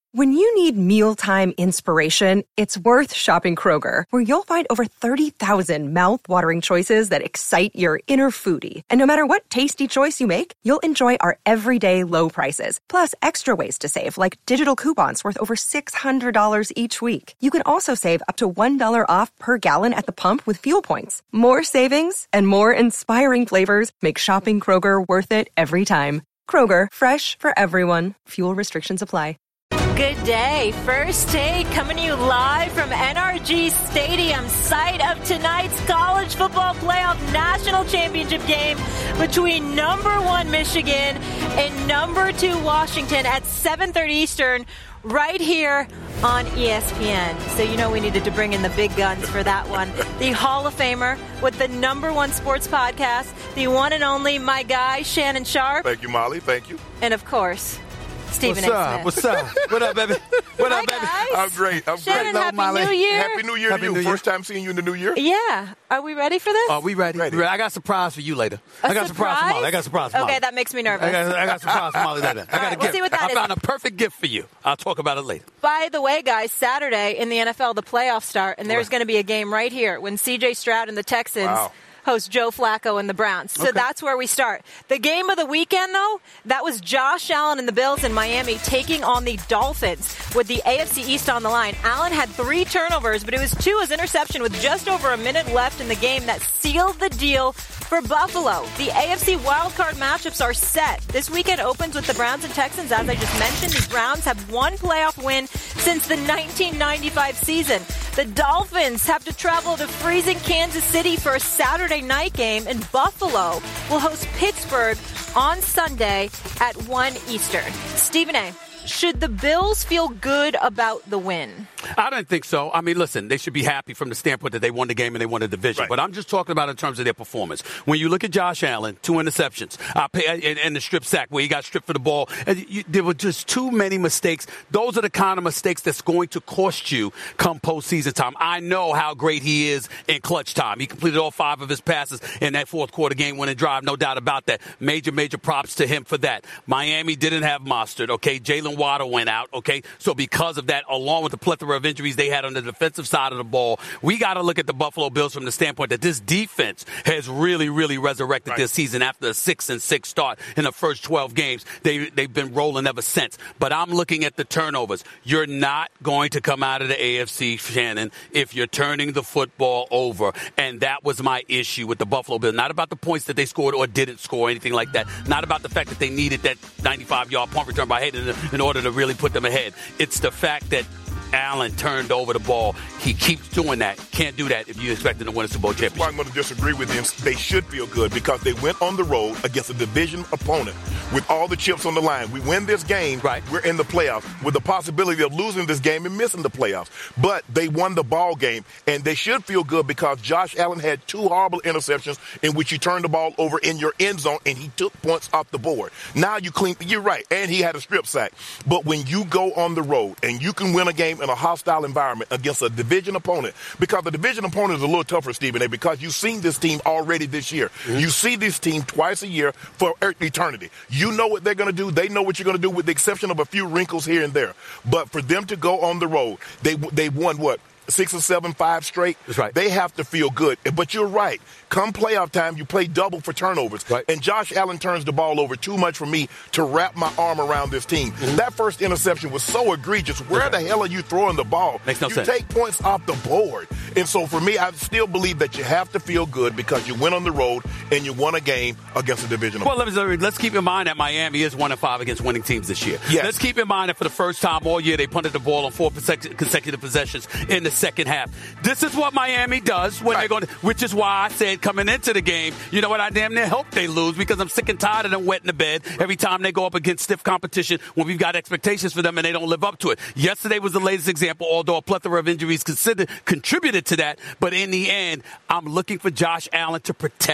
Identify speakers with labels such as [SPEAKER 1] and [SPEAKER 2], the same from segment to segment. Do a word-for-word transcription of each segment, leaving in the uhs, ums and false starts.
[SPEAKER 1] When you need mealtime inspiration, it's worth shopping Kroger, where you'll find over thirty thousand mouth-watering choices that excite your inner foodie. And no matter what tasty choice you make, you'll enjoy our everyday low prices, plus extra ways to save, like digital coupons worth over six hundred dollars each week. You can also save up to one dollar off per gallon at the pump with fuel points. More savings and more inspiring flavors make shopping Kroger worth it every time. Kroger, fresh for everyone. Fuel restrictions apply.
[SPEAKER 2] Good day. First Take coming to you live from N R G Stadium, site of tonight's college football playoff national championship game between number one Michigan and number two Washington at seven thirty Eastern right here on E S P N. So you know we needed to bring in the big guns for that one. The Hall of Famer with the number one sports podcast, the one and only my guy, Shannon Sharpe.
[SPEAKER 3] Thank you, Molly. Thank you.
[SPEAKER 2] And of course, Stephen
[SPEAKER 4] What's up? What's up? What up, baby? What
[SPEAKER 2] Hi,
[SPEAKER 4] up, baby?
[SPEAKER 2] guys.
[SPEAKER 3] I'm great. I'm
[SPEAKER 2] Shannon,
[SPEAKER 3] great.
[SPEAKER 2] Happy
[SPEAKER 4] Molly.
[SPEAKER 2] New Year.
[SPEAKER 3] Happy New Year
[SPEAKER 4] Happy
[SPEAKER 3] to you.
[SPEAKER 4] New Year.
[SPEAKER 3] First time seeing you in the new year?
[SPEAKER 2] Yeah. Are we ready for this?
[SPEAKER 4] Are we ready?
[SPEAKER 3] Ready.
[SPEAKER 4] I got a surprise for you later.
[SPEAKER 2] A
[SPEAKER 4] I got a surprise for Molly. I got a surprise for Molly.
[SPEAKER 2] Okay, that makes me nervous.
[SPEAKER 4] I got, I got a surprise for Molly later. I got
[SPEAKER 2] All right,
[SPEAKER 4] a
[SPEAKER 2] we'll
[SPEAKER 4] gift.
[SPEAKER 2] see what that
[SPEAKER 4] I
[SPEAKER 2] is.
[SPEAKER 4] found a perfect gift for you. I'll talk about it later.
[SPEAKER 2] By the way, guys, Saturday in the N F L, the playoffs start, and there's
[SPEAKER 4] Right.
[SPEAKER 2] going to be a game right here when C J Stroud and the Texans
[SPEAKER 3] Wow.
[SPEAKER 2] host Joe Flacco and the Browns. So
[SPEAKER 4] Okay.
[SPEAKER 2] that's where we start. The game of the weekend, though, that was Josh Allen and the Bills in Miami taking on the Dolphins with the A F C East on the line. Allen had three turnovers, but it was two as interception with just over a minute left in the game that sealed the deal for Buffalo. The A F C wildcard matchups are set. This weekend opens with the Browns and Texans. As I just mentioned, the Browns have one playoff win since the nineteen ninety-five season. The Dolphins have to travel to freezing Kansas City for a Saturday night game, and Buffalo will host Pittsburgh on Sunday at one Eastern. Stephen A., should the Bills feel good about the win?
[SPEAKER 4] I don't think so. I mean, listen, they should be happy from the standpoint that they won the game and they won the division.
[SPEAKER 3] Right.
[SPEAKER 4] But I'm just talking about in terms of their performance. When you look at Josh Allen, two interceptions, uh, and, and the strip sack where he got stripped for the ball, and you, there were just too many mistakes. Those are the kind of mistakes that's going to cost you come postseason time. I know how great he is in clutch time. He completed all five of his passes in that fourth quarter game-winning drive, no doubt about that. Major, major props to him for that. Miami didn't have Mostert, okay? Jalen Waddle went out, okay? So because of that, along with the plethora of injuries they had on the defensive side of the ball, we got to look at the Buffalo Bills from the standpoint that this defense has really, really resurrected
[SPEAKER 3] Right.
[SPEAKER 4] this season after a six and six start in the first twelve games. They, they've been rolling ever since. But I'm looking at the turnovers. You're not going to come out of the A F C, Shannon, if you're turning the football over. And that was my issue with the Buffalo Bills. Not about the points that they scored or didn't score, anything like that. Not about the fact that they needed that ninety-five-yard punt return by Hayden in order to really put them ahead. It's the fact that Allen turned over the ball. He keeps doing that. Can't do that if you expect him to win a Super Bowl championship.
[SPEAKER 3] Well, I'm going to disagree with them. They should feel good because they went on the road against a division opponent with all the chips on the line. We win this game,
[SPEAKER 4] right.
[SPEAKER 3] We're in the playoffs with the possibility of losing this game and missing the playoffs. But they won the ball game, and they should feel good because Josh Allen had two horrible interceptions in which he turned the ball over in your end zone, and he took points off the board. Now you clean. You're right, and he had a strip sack. But when you go on the road and you can win a game in a hostile environment against a division opponent, because the division opponent is a little tougher, Stephen A., because you've seen this team already this year. Mm-hmm. You see this team twice a year for eternity. You know what they're going to do. They know what you're going to do with the exception of a few wrinkles here and there. But for them to go on the road, they they won what? Six or seven, five straight.
[SPEAKER 4] That's right.
[SPEAKER 3] They have to feel good. But you're right. Come playoff time, you play double for turnovers.
[SPEAKER 4] Right.
[SPEAKER 3] And Josh Allen turns the ball over too much for me to wrap my arm around this team. Mm-hmm. That first interception was so egregious. Where
[SPEAKER 4] right.
[SPEAKER 3] the hell are you throwing the ball?
[SPEAKER 4] Makes no
[SPEAKER 3] you
[SPEAKER 4] sense.
[SPEAKER 3] take points off the board. And so for me, I still believe that you have to feel good because you went on the road and you won a game against a division
[SPEAKER 4] Well,
[SPEAKER 3] opponent.
[SPEAKER 4] let's, let's keep in mind that Miami is one and five against winning teams this year.
[SPEAKER 3] Yes.
[SPEAKER 4] Let's keep in mind that for the first time all year, they punted the ball on four consecutive possessions in the second half. This is what Miami does when
[SPEAKER 3] Right.
[SPEAKER 4] they're going to, which is why I said coming into the game, you know what, I damn near hope they lose because I'm sick and tired of them wetting the bed every time they go up against stiff competition when we've got expectations for them and they don't live up to it. Yesterday was the latest example, although a plethora of injuries considered, contributed to that. But in the end, I'm looking for Josh Allen to protect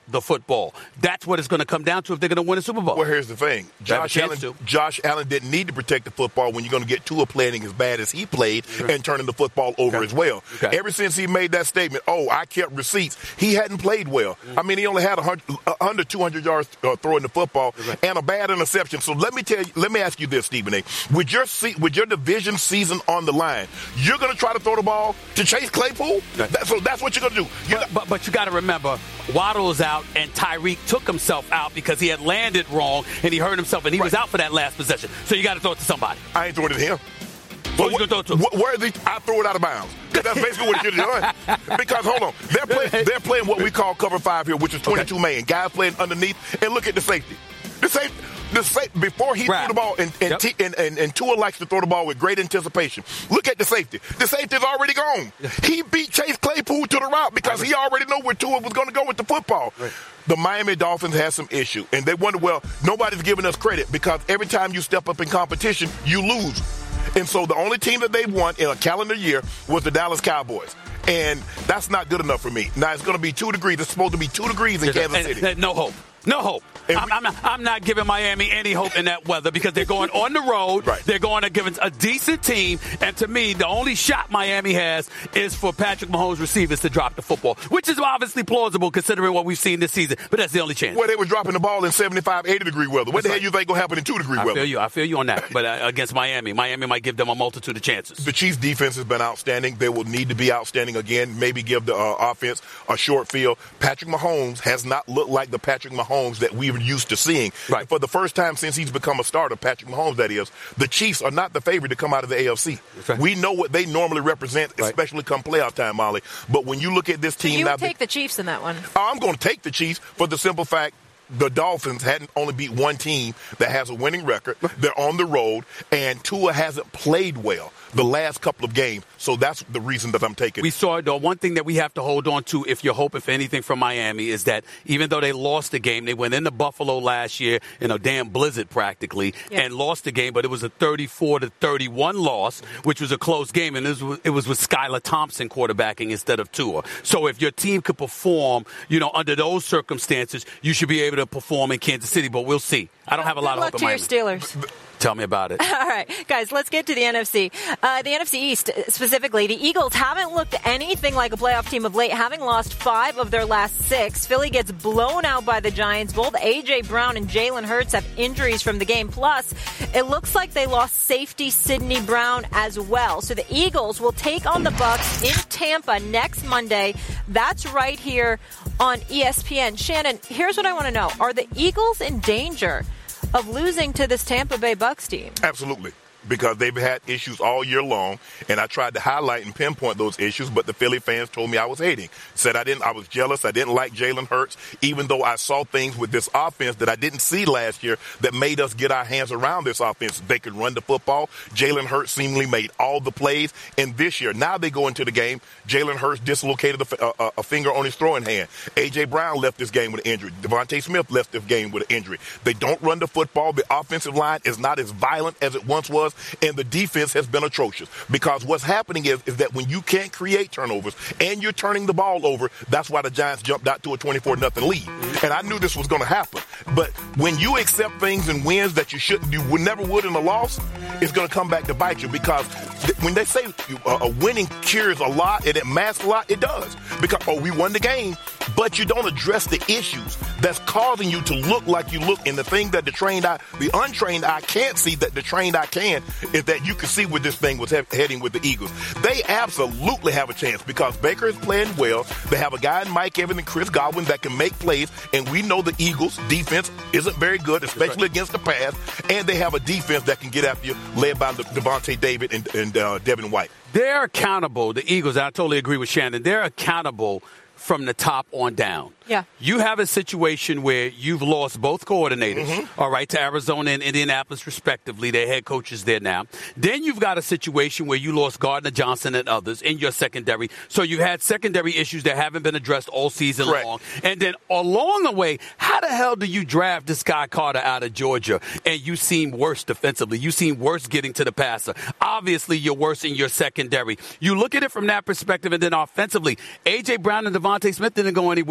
[SPEAKER 4] the football. That's what it's going to come down to if they're going to win a Super Bowl.
[SPEAKER 3] Well, here's the thing. Josh Allen, Josh Allen didn't need to protect the football when you're going to get Tua playing as bad as he played okay. and turning the football over okay. as well. Okay. Ever since he made that statement, oh, I kept receipts, he hadn't played well. Mm-hmm. I mean, he only had one hundred, uh, under two hundred yards uh, throwing the football okay. and a bad interception. So let me tell you, let me ask you this, Stephen A. With your, se- with your division season on the line, you're going to try to throw the ball to Chase Claypool? Okay. That, so that's what you're going to do.
[SPEAKER 4] But, but, but you got to remember, Waddle is out and Tyreek took himself out because he had landed wrong and he hurt himself and he right. was out for that last possession. So you got to throw it to somebody.
[SPEAKER 3] I ain't throwing it to him.
[SPEAKER 4] What, what, throw it to?
[SPEAKER 3] Wh- where is he? I throw it out of bounds. That's basically what you're doing. Because, hold on, they're playing, they're playing what we call cover five here, which is twenty-two okay. man. Guys playing underneath. And look at the safety. The safety. The sa- before he right. threw the ball, and and, yep. T- and, and and Tua likes to throw the ball with great anticipation. Look at the safety. The safety's already gone. He beat Chase Claypool to the route because he already knew where Tua was going to go with the football. Right. The Miami Dolphins had some issue, and they wonder, well, nobody's giving us credit because every time you step up in competition, you lose. And so the only team that they won in a calendar year was the Dallas Cowboys. And that's not good enough for me. Now, it's going to be two degrees. It's supposed to be two degrees in Kansas City.
[SPEAKER 4] And, no hope. No hope. I'm, I'm, not, I'm not giving Miami any hope in that weather because they're going on the road. Right. They're going against a decent team. And to me, the only shot Miami has is for Patrick Mahomes' receivers to drop the football, which is obviously plausible considering what we've seen this season. But that's the only chance.
[SPEAKER 3] Well, they were dropping the ball in seventy-five, eighty degree weather. What that's the hell right. you think going to happen in two degree
[SPEAKER 4] I
[SPEAKER 3] weather?
[SPEAKER 4] I feel you. I feel you on that. But uh, against Miami, Miami might give them a multitude of chances.
[SPEAKER 3] The Chiefs' defense has been outstanding. They will need to be outstanding again. Maybe give the uh, offense a short field. Patrick Mahomes has not looked like the Patrick Mahomes that we were used to seeing. Right. For the first time since he's become a starter, Patrick Mahomes, that is, the Chiefs are not the favorite to come out of the A F C. Right. We know what they normally represent, right. especially come playoff time, Molly. But when you look at this team...
[SPEAKER 2] So you
[SPEAKER 3] now,
[SPEAKER 2] would take the Chiefs in that one?
[SPEAKER 3] I'm going to take the Chiefs for the simple fact the Dolphins hadn't only beat one team that has a winning record. They're on the road, and Tua hasn't played well the last couple of games. So that's the reason that I'm taking.
[SPEAKER 4] We saw, though, one thing that we have to hold on to if you're hoping for anything from Miami is that even though they lost the game, they went into Buffalo last year in a damn blizzard practically yeah. and lost the game, but it was a thirty-four to thirty-one loss, which was a close game, and it was, it was with Skylar Thompson quarterbacking instead of Tua. So if your team could perform, you know, under those circumstances, you should be able to perform in Kansas City, but we'll see. I don't have a lot
[SPEAKER 2] Good
[SPEAKER 4] of hope
[SPEAKER 2] in
[SPEAKER 4] Miami.
[SPEAKER 2] Good luck to your Steelers.
[SPEAKER 4] Tell me about it.
[SPEAKER 2] All right, guys, let's get to the N F C. Uh, the N F C East, specifically, the Eagles haven't looked anything like a playoff team of late, having lost five of their last six. Philly gets blown out by the Giants. Both A J. Brown and Jalen Hurts have injuries from the game. Plus, it looks like they lost safety Sidney Brown as well. So the Eagles will take on the Bucs in Tampa next Monday. That's right here on E S P N. Shannon, here's what I want to know. Are the Eagles in danger of losing to this Tampa Bay Bucs team?
[SPEAKER 3] Absolutely. Because they've had issues all year long, and I tried to highlight and pinpoint those issues, but the Philly fans told me I was hating. Said I didn't, I was jealous, I didn't like Jalen Hurts, even though I saw things with this offense that I didn't see last year that made us get our hands around this offense. They could run the football. Jalen Hurts seemingly made all the plays. And this year, now they go into the game, Jalen Hurts dislocated a, a, a finger on his throwing hand. A J. Brown left this game with an injury. Devontae Smith left this game with an injury. They don't run the football. The offensive line is not as violent as it once was. And the defense has been atrocious because what's happening is, is that when you can't create turnovers and you're turning the ball over, that's why the Giants jumped out to a twenty-four nothing lead. And I knew this was going to happen. But when you accept things and wins that you shouldn't, you would never would in a loss, it's going to come back to bite you because th- when they say uh, a winning cures a lot and it masks a lot, it does. Because, oh, we won the game, but you don't address the issues that's causing you to look like you look. And the thing that the trained eye, the untrained eye can't see that the trained eye can is that you can see where this thing was he- heading with the Eagles. They absolutely have a chance because Baker is playing well. They have a guy in Mike Evans and Chris Godwin that can make plays, and we know the Eagles' defense isn't very good, especially right. against the pass, and they have a defense that can get after you, led by Devontae David and, and uh, Devin White.
[SPEAKER 4] They're accountable, the Eagles, I totally agree with Shannon, they're accountable from the top on down.
[SPEAKER 2] Yeah.
[SPEAKER 4] You have a situation where you've lost both coordinators, mm-hmm. all right, to Arizona and Indianapolis respectively. Their head coaches there now. Then you've got a situation where you lost Gardner Johnson and others in your secondary. So you've had secondary issues that haven't been addressed all season
[SPEAKER 3] Correct.
[SPEAKER 4] long. And then along the way, how the hell do you draft this guy Carter out of Georgia and you seem worse defensively? You seem worse getting to the passer. Obviously, you're worse in your secondary. You look at it from that perspective, and then offensively, A J. Brown and Devontae Smith didn't go anywhere.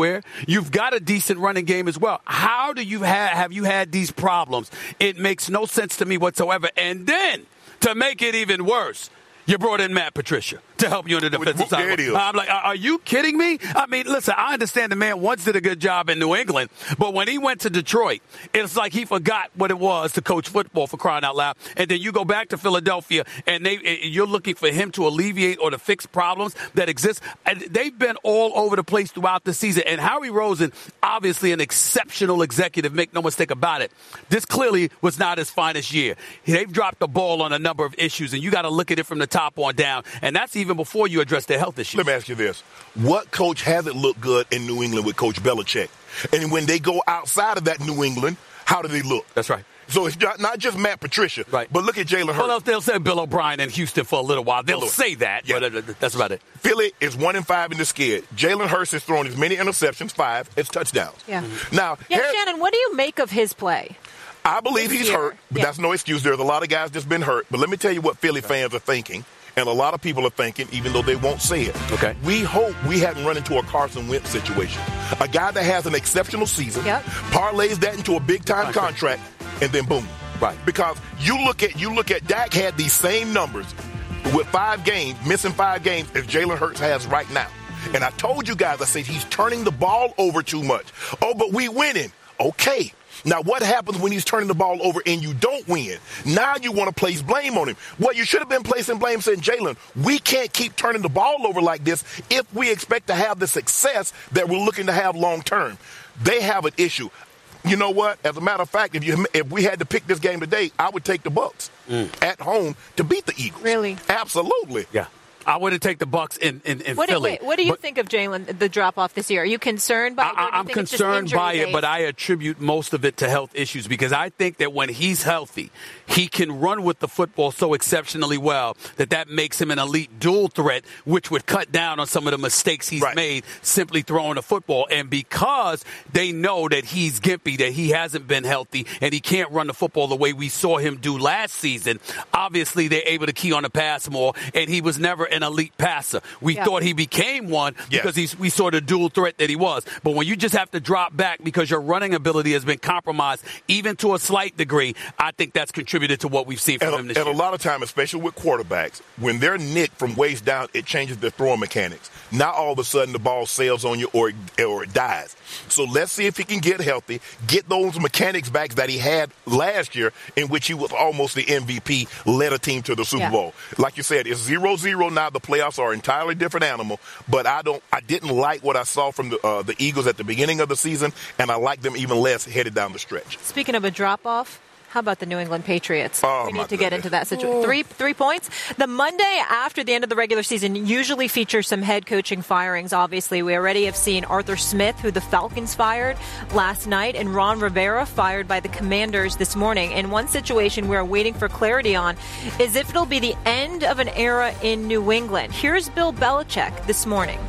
[SPEAKER 4] You've got a decent running game as well. How do you have, have you had these problems? It makes no sense to me whatsoever. And then, to make it even worse, you brought in Matt Patricia to help you on the defensive side. I'm like, are you kidding me? I mean, listen, I understand the man once did a good job in New England, but when he went to Detroit, it's like he forgot what it was to coach football, for crying out loud. And then you go back to Philadelphia, and they you're looking for him to alleviate or to fix problems that exist. And they've been all over the place throughout the season. And Howie Roseman, obviously an exceptional executive, make no mistake about it. This clearly was not his finest year. They've dropped the ball on a number of issues, and you got to look at it from the top on down. And that's even before you address their health issues.
[SPEAKER 3] Let me ask you this. What coach hasn't looked good in New England with Coach Belichick? And when they go outside of that New England, how do they look?
[SPEAKER 4] That's right.
[SPEAKER 3] So it's not, not just Matt Patricia,
[SPEAKER 4] right.
[SPEAKER 3] but look at Jalen Hurts.
[SPEAKER 4] Well, they'll say Bill O'Brien in Houston for a little while. They'll
[SPEAKER 3] Lord.
[SPEAKER 4] say that, yeah. but uh, that's about it.
[SPEAKER 3] Philly is one and five in the skid. Jalen Hurts has thrown as many interceptions, five, as touchdowns.
[SPEAKER 2] Yeah.
[SPEAKER 3] Mm-hmm. Now,
[SPEAKER 2] yeah,
[SPEAKER 3] Harris,
[SPEAKER 2] Shannon, what do you make of his play?
[SPEAKER 3] I believe
[SPEAKER 2] this
[SPEAKER 3] he's
[SPEAKER 2] year?
[SPEAKER 3] hurt, but
[SPEAKER 2] yeah.
[SPEAKER 3] that's no excuse. There's a lot of guys that's been hurt. But let me tell you what Philly fans are thinking. And a lot of people are thinking, even though they won't say it.
[SPEAKER 4] Okay.
[SPEAKER 3] We hope we haven't run into a Carson Wentz situation. A guy that has an exceptional season,
[SPEAKER 2] yep.
[SPEAKER 3] parlays that into a big-time okay. contract, and then boom.
[SPEAKER 4] Right.
[SPEAKER 3] Because you look at you look at Dak had these same numbers with five games, missing five games, as Jalen Hurts has right now. And I told you guys, I said he's turning the ball over too much. Oh, but we winning. Okay. Now, what happens when he's turning the ball over and you don't win? Now you want to place blame on him. Well, you should have been placing blame saying, Jalen, we can't keep turning the ball over like this if we expect to have the success that we're looking to have long term. They have an issue. You know what? As a matter of fact, if you if we had to pick this game today, I would take the Bucs mm. at home to beat the Eagles.
[SPEAKER 2] Really?
[SPEAKER 3] Absolutely.
[SPEAKER 4] Yeah. I wouldn't take the Bucs in, in, in
[SPEAKER 2] what
[SPEAKER 4] Philly.
[SPEAKER 2] Do, wait, what do you
[SPEAKER 4] but,
[SPEAKER 2] think of Jalen, the drop-off this year? Are you concerned by it?
[SPEAKER 4] I, I'm concerned by it, but I attribute most of it to health issues because I think that when he's healthy, he can run with the football so exceptionally well that that makes him an elite dual threat, which would cut down on some of the mistakes he's right. made simply throwing the football. And because they know that he's gimpy, that he hasn't been healthy, and he can't run the football the way we saw him do last season, obviously they're able to key on the pass more, and he was never an elite passer. We yeah. thought he became one because yes. he's, we saw the dual threat that he was. But when you just have to drop back because your running ability has been compromised, even to a slight degree, I think that's contributed to what we've seen from
[SPEAKER 3] and
[SPEAKER 4] him this
[SPEAKER 3] and
[SPEAKER 4] year.
[SPEAKER 3] And a lot of time, especially with quarterbacks, when they're nicked from waist down, it changes their throwing mechanics. Now all of a sudden the ball sails on you or, or it dies. So let's see if he can get healthy, get those mechanics back that he had last year in which he was almost the M V P, led a team to the Super yeah. Bowl. Like you said, it's zero zero now. The playoffs are an entirely different animal, but I don't, I didn't like what I saw from the, uh, the Eagles at the beginning of the season, and I like them even less headed down the stretch.
[SPEAKER 2] Speaking of a drop-off, how about the New England Patriots?
[SPEAKER 3] Oh,
[SPEAKER 2] we need to
[SPEAKER 3] goodness.
[SPEAKER 2] get into that situation. Three three points. The Monday after the end of the regular season usually features some head coaching firings, obviously. We already have seen Arthur Smith, who the Falcons fired last night, and Ron Rivera fired by the Commanders this morning. And one situation we're waiting for clarity on is if it'll be the end of an era in New England. Here's Bill Belichick this morning.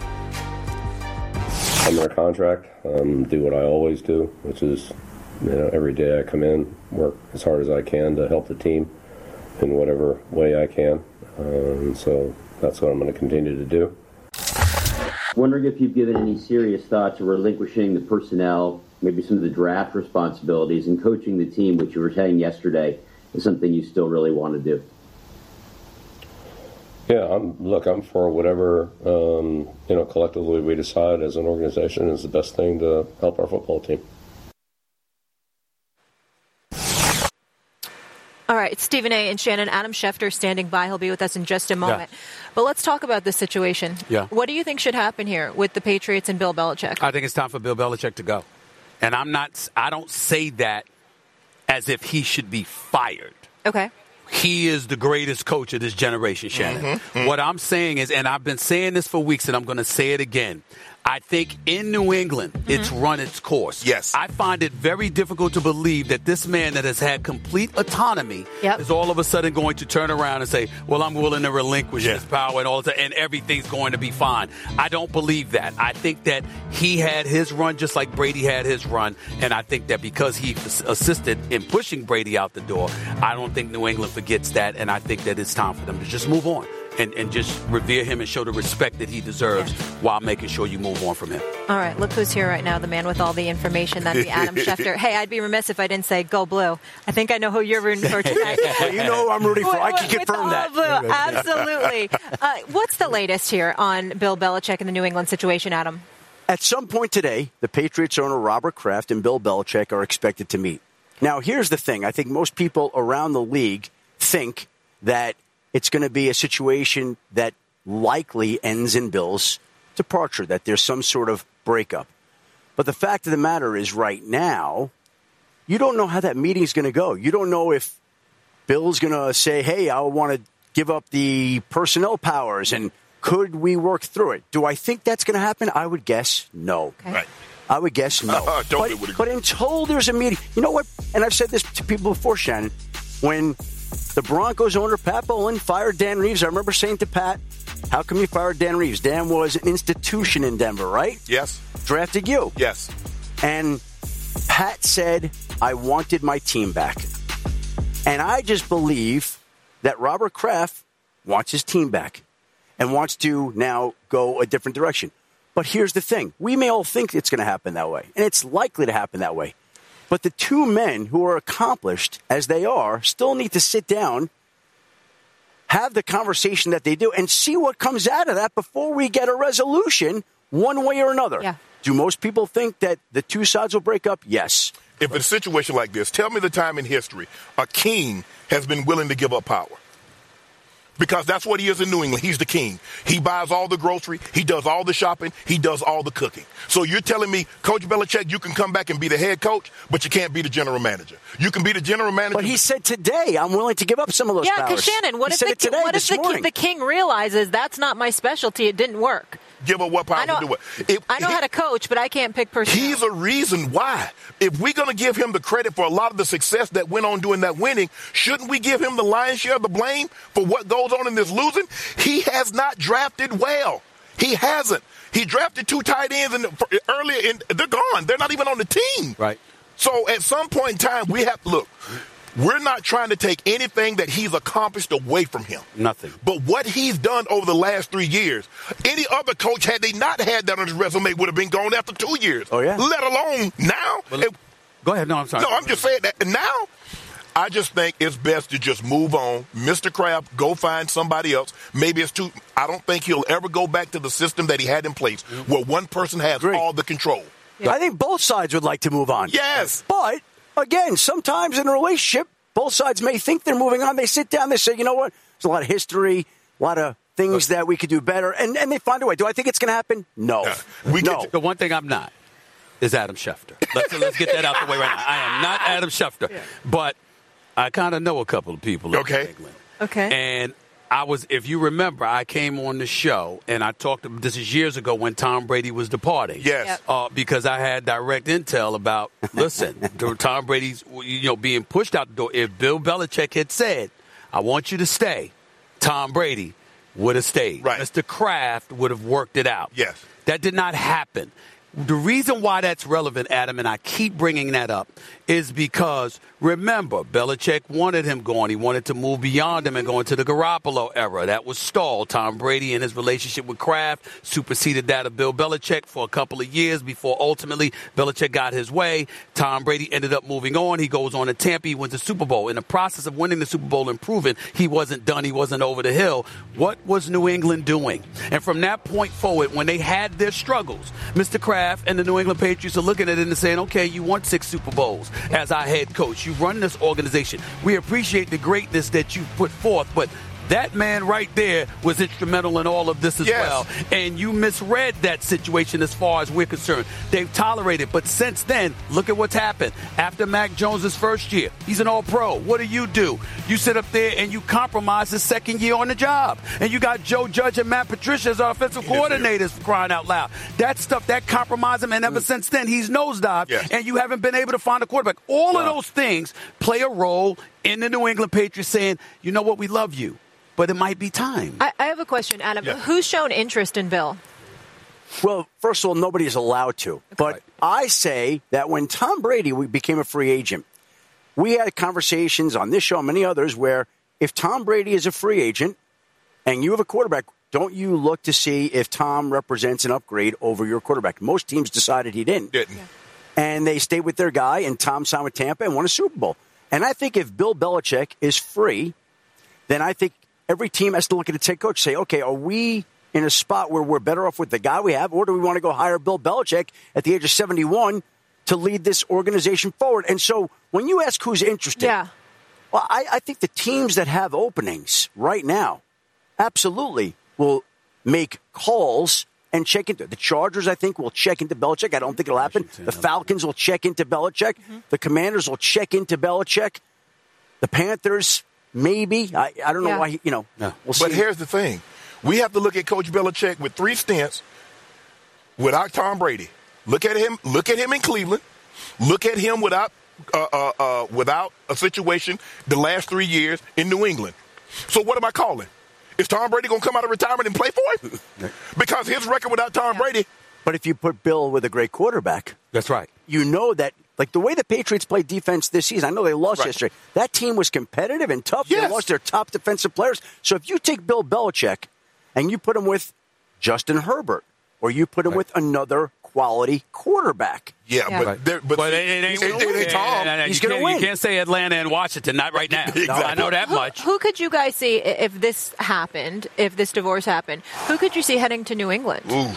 [SPEAKER 5] Under contract, um, do what I always do, which is, you know, every day I come in, work as hard as I can to help the team in whatever way I can. Um, so that's what I'm going to continue to do.
[SPEAKER 6] Wondering if you've given any serious thought to relinquishing the personnel, maybe some of the draft responsibilities, and coaching the team, which you were saying yesterday is something you still really want to do.
[SPEAKER 5] Yeah, I'm, look, I'm for whatever, um, you know, collectively we decide as an organization is the best thing to help our football team.
[SPEAKER 2] All right, Stephen A. and Shannon, Adam Schefter standing by. He'll be with us in just a moment. Yeah. But let's talk about this situation.
[SPEAKER 4] Yeah.
[SPEAKER 2] What do you think should happen here with the Patriots and Bill Belichick?
[SPEAKER 4] I think it's time for Bill Belichick to go. And I'm not, I don't say that as if he should be fired.
[SPEAKER 2] Okay.
[SPEAKER 4] He is the greatest coach of this generation, Shannon. Mm-hmm, mm-hmm. What I'm saying is, and I've been saying this for weeks, and I'm going to say it again, I think in New England, mm-hmm. it's run its course.
[SPEAKER 3] Yes.
[SPEAKER 4] I find it very difficult to believe that this man that has had complete autonomy
[SPEAKER 2] yep.
[SPEAKER 4] is all of a sudden going to turn around and say, well, I'm willing to relinquish
[SPEAKER 3] yeah.
[SPEAKER 4] his power and all that, and everything's going to be fine. I don't believe that. I think that he had his run just like Brady had his run, and I think that because he assisted in pushing Brady out the door, I don't think New England forgets that, and I think that it's time for them to just move on. and, and just revere him and show the respect that he deserves
[SPEAKER 2] yeah.
[SPEAKER 4] while making sure you move on from him.
[SPEAKER 2] All right, look who's here right now, the man with all the information. That's the Adam Schefter. Hey, I'd be remiss if I didn't say go blue. I think I know who you're rooting for tonight.
[SPEAKER 7] Well, you know who I'm rooting for. I can
[SPEAKER 2] with
[SPEAKER 7] confirm that.
[SPEAKER 2] Blue. Absolutely. Uh, what's the latest here on Bill Belichick and the New England situation, Adam?
[SPEAKER 7] At some point today, the Patriots owner Robert Kraft and Bill Belichick are expected to meet. Now, here's the thing. I think most people around the league think that it's going to be a situation that likely ends in Bill's departure, that there's some sort of breakup. But the fact of the matter is right now, you don't know how that meeting is going to go. You don't know if Bill's going to say, hey, I want to give up the personnel powers, and could we work through it? Do I think that's going to happen? I would guess no.
[SPEAKER 2] Okay.
[SPEAKER 3] Right.
[SPEAKER 7] I would guess no.
[SPEAKER 3] Uh,
[SPEAKER 7] but, but until there's a meeting, you know what? And I've said this to people before, Shannon, when the Broncos owner, Pat Bowlen, fired Dan Reeves. I remember saying to Pat, how come you fired Dan Reeves? Dan was an institution in Denver, right?
[SPEAKER 3] Yes.
[SPEAKER 7] Drafted you.
[SPEAKER 3] Yes.
[SPEAKER 7] And Pat said, I wanted my team back. And I just believe that Robert Kraft wants his team back and wants to now go a different direction. But here's the thing. We may all think it's going to happen that way, and it's likely to happen that way. But the two men who are accomplished as they are still need to sit down, have the conversation that they do, and see what comes out of that before we get a resolution one way or another.
[SPEAKER 2] Yeah.
[SPEAKER 7] Do most people think that the two sides will break up? Yes.
[SPEAKER 3] If it's a situation like this, tell me the time in history a king has been willing to give up power. Because that's what he is in New England. He's the king. He buys all the grocery. He does all the shopping. He does all the cooking. So you're telling me, Coach Belichick, you can come back and be the head coach, but you can't be the general manager. You can be the general manager.
[SPEAKER 7] But he said today, I'm willing to give up some of those
[SPEAKER 2] yeah,
[SPEAKER 7] powers.
[SPEAKER 2] Yeah, because Shannon, what
[SPEAKER 7] he
[SPEAKER 2] if,
[SPEAKER 7] said
[SPEAKER 2] the,
[SPEAKER 7] it today,
[SPEAKER 2] what if the, king, the king realizes that's not my specialty, it didn't work?
[SPEAKER 3] Give her what power
[SPEAKER 2] I know,
[SPEAKER 3] to do it. If,
[SPEAKER 2] I know
[SPEAKER 3] he,
[SPEAKER 2] how to coach, but I can't pick personnel.
[SPEAKER 3] He's a reason why. If we're going to give him the credit for a lot of the success that went on doing that winning, shouldn't we give him the lion's share of the blame for what goes on in this losing? He has not drafted well. He hasn't. He drafted two tight ends in the, earlier, and they're gone. They're not even on the team.
[SPEAKER 4] Right.
[SPEAKER 3] So at some point in time, we have to look. We're not trying to take anything that he's accomplished away from him.
[SPEAKER 4] Nothing.
[SPEAKER 3] But what he's done over the last three years, any other coach, had they not had that on his resume, would have been gone after two years.
[SPEAKER 7] Oh, yeah?
[SPEAKER 3] Let alone now.
[SPEAKER 4] Well,
[SPEAKER 3] it,
[SPEAKER 4] go ahead. No, I'm sorry.
[SPEAKER 3] no, I'm just saying that. And now, I just think it's best to just move on. Mister Kraft, go find somebody else. Maybe it's too – I don't think he'll ever go back to the system that he had in place where one person has
[SPEAKER 7] Great.
[SPEAKER 3] all the control.
[SPEAKER 7] Yeah. I think both sides would like to move on.
[SPEAKER 3] Yes.
[SPEAKER 7] But – again, sometimes in a relationship, both sides may think they're moving on. They sit down, they say, you know what, there's a lot of history, a lot of things that we could do better, and, and they find a way. Do I think it's going to happen? No.
[SPEAKER 3] Uh, we
[SPEAKER 7] no.
[SPEAKER 3] get
[SPEAKER 4] The one thing I'm not is Adam Schefter. Let's, let's get that out the way right now. I am not Adam Schefter, yeah. But I kind of know a couple of people
[SPEAKER 3] okay.
[SPEAKER 4] in England.
[SPEAKER 2] Okay.
[SPEAKER 4] And I was, if you remember, I came on the show and I talked. This is years ago when Tom Brady was departing.
[SPEAKER 3] Yes.
[SPEAKER 2] Yep.
[SPEAKER 4] Uh, because I had direct intel about. Listen, Tom Brady's, you know, being pushed out the door. If Bill Belichick had said, "I want you to stay," Tom Brady would have stayed.
[SPEAKER 3] Right.
[SPEAKER 4] Mister Kraft would have worked it out.
[SPEAKER 3] Yes.
[SPEAKER 4] That did not happen. The reason why that's relevant, Adam, and I keep bringing that up, is because, remember, Belichick wanted him going. He wanted to move beyond him and go into the Garoppolo era. That was stalled. Tom Brady and his relationship with Kraft superseded that of Bill Belichick for a couple of years before ultimately Belichick got his way. Tom Brady ended up moving on. He goes on to Tampa. He wins the Super Bowl. In the process of winning the Super Bowl and proving he wasn't done, he wasn't over the hill, what was New England doing? And from that point forward, when they had their struggles, Mister Kraft and the New England Patriots are looking at it and saying, okay, you won six Super Bowls as our head coach. You run this organization. We appreciate the greatness that you put forth, but that man right there was instrumental in all of this as
[SPEAKER 3] yes.
[SPEAKER 4] well. And you misread that situation as far as we're concerned. They've tolerated. But since then, look at what's happened. After Mac Jones' first year, he's an all-pro. What do you do? You sit up there and you compromise his second year on the job. And you got Joe Judge and Matt Patricia as offensive coordinators for crying out loud. That stuff, that compromised him. And ever mm. since then, he's nosedived.
[SPEAKER 3] Yes.
[SPEAKER 4] And you haven't been able to find a quarterback. All wow. of those things play a role in the New England Patriots saying, you know what, we love you. But it might be time.
[SPEAKER 2] I, I have a question, Adam.
[SPEAKER 3] Yeah.
[SPEAKER 2] Who's shown interest in Bill?
[SPEAKER 7] Well, first of all, nobody is allowed to. Okay. But I say that when Tom Brady became a free agent, we had conversations on this show and many others where if Tom Brady is a free agent, and you have a quarterback, don't you look to see if Tom represents an upgrade over your quarterback? Most teams decided he didn't.
[SPEAKER 3] Didn't. Yeah.
[SPEAKER 7] And they stayed with their guy, and Tom signed with Tampa and won a Super Bowl. And I think if Bill Belichick is free, then I think every team has to look at its head coach and say, okay, are we in a spot where we're better off with the guy we have, or do we want to go hire Bill Belichick at the age of seventy-one to lead this organization forward? And so when you ask who's interested,
[SPEAKER 2] yeah.
[SPEAKER 7] well, I, I think the teams that have openings right now absolutely will make calls and check into the Chargers. I think will check into Belichick. I don't think it'll happen. The Falcons will check into Belichick. Mm-hmm. The Commanders will check into Belichick. The Panthers, maybe. I, I don't know
[SPEAKER 2] yeah.
[SPEAKER 7] why. He, you know,
[SPEAKER 3] yeah.
[SPEAKER 7] we'll see.
[SPEAKER 3] But here's the thing: we have to look at Coach Belichick with three stints without Tom Brady. Look at him. Look at him in Cleveland. Look at him without uh, uh, uh, without a situation the last three years in New England. So what am I calling? Is Tom Brady going to come out of retirement and play for him? Because his record without Tom
[SPEAKER 2] yeah.
[SPEAKER 3] Brady.
[SPEAKER 7] But if you put Bill with a great quarterback,
[SPEAKER 4] that's right.
[SPEAKER 7] You know that, like the way the Patriots played defense this season, I know they lost
[SPEAKER 3] right.
[SPEAKER 7] yesterday. That team was competitive and tough.
[SPEAKER 3] Yes.
[SPEAKER 7] They lost their top defensive players. So if you take Bill Belichick and you put him with Justin Herbert, or you put him right. with another quality quarterback.
[SPEAKER 3] Yeah,
[SPEAKER 2] yeah.
[SPEAKER 3] but there, but
[SPEAKER 4] well, it, it ain't,
[SPEAKER 3] it, it ain't Tom.
[SPEAKER 4] Yeah,
[SPEAKER 7] He's
[SPEAKER 4] going
[SPEAKER 7] to win.
[SPEAKER 4] You can't say Atlanta and Washington, not right now.
[SPEAKER 3] Exactly.
[SPEAKER 4] No, I know that
[SPEAKER 2] who,
[SPEAKER 4] much.
[SPEAKER 2] Who could you guys see if this happened, if this divorce happened? Who could you see heading to New England?
[SPEAKER 3] Ooh.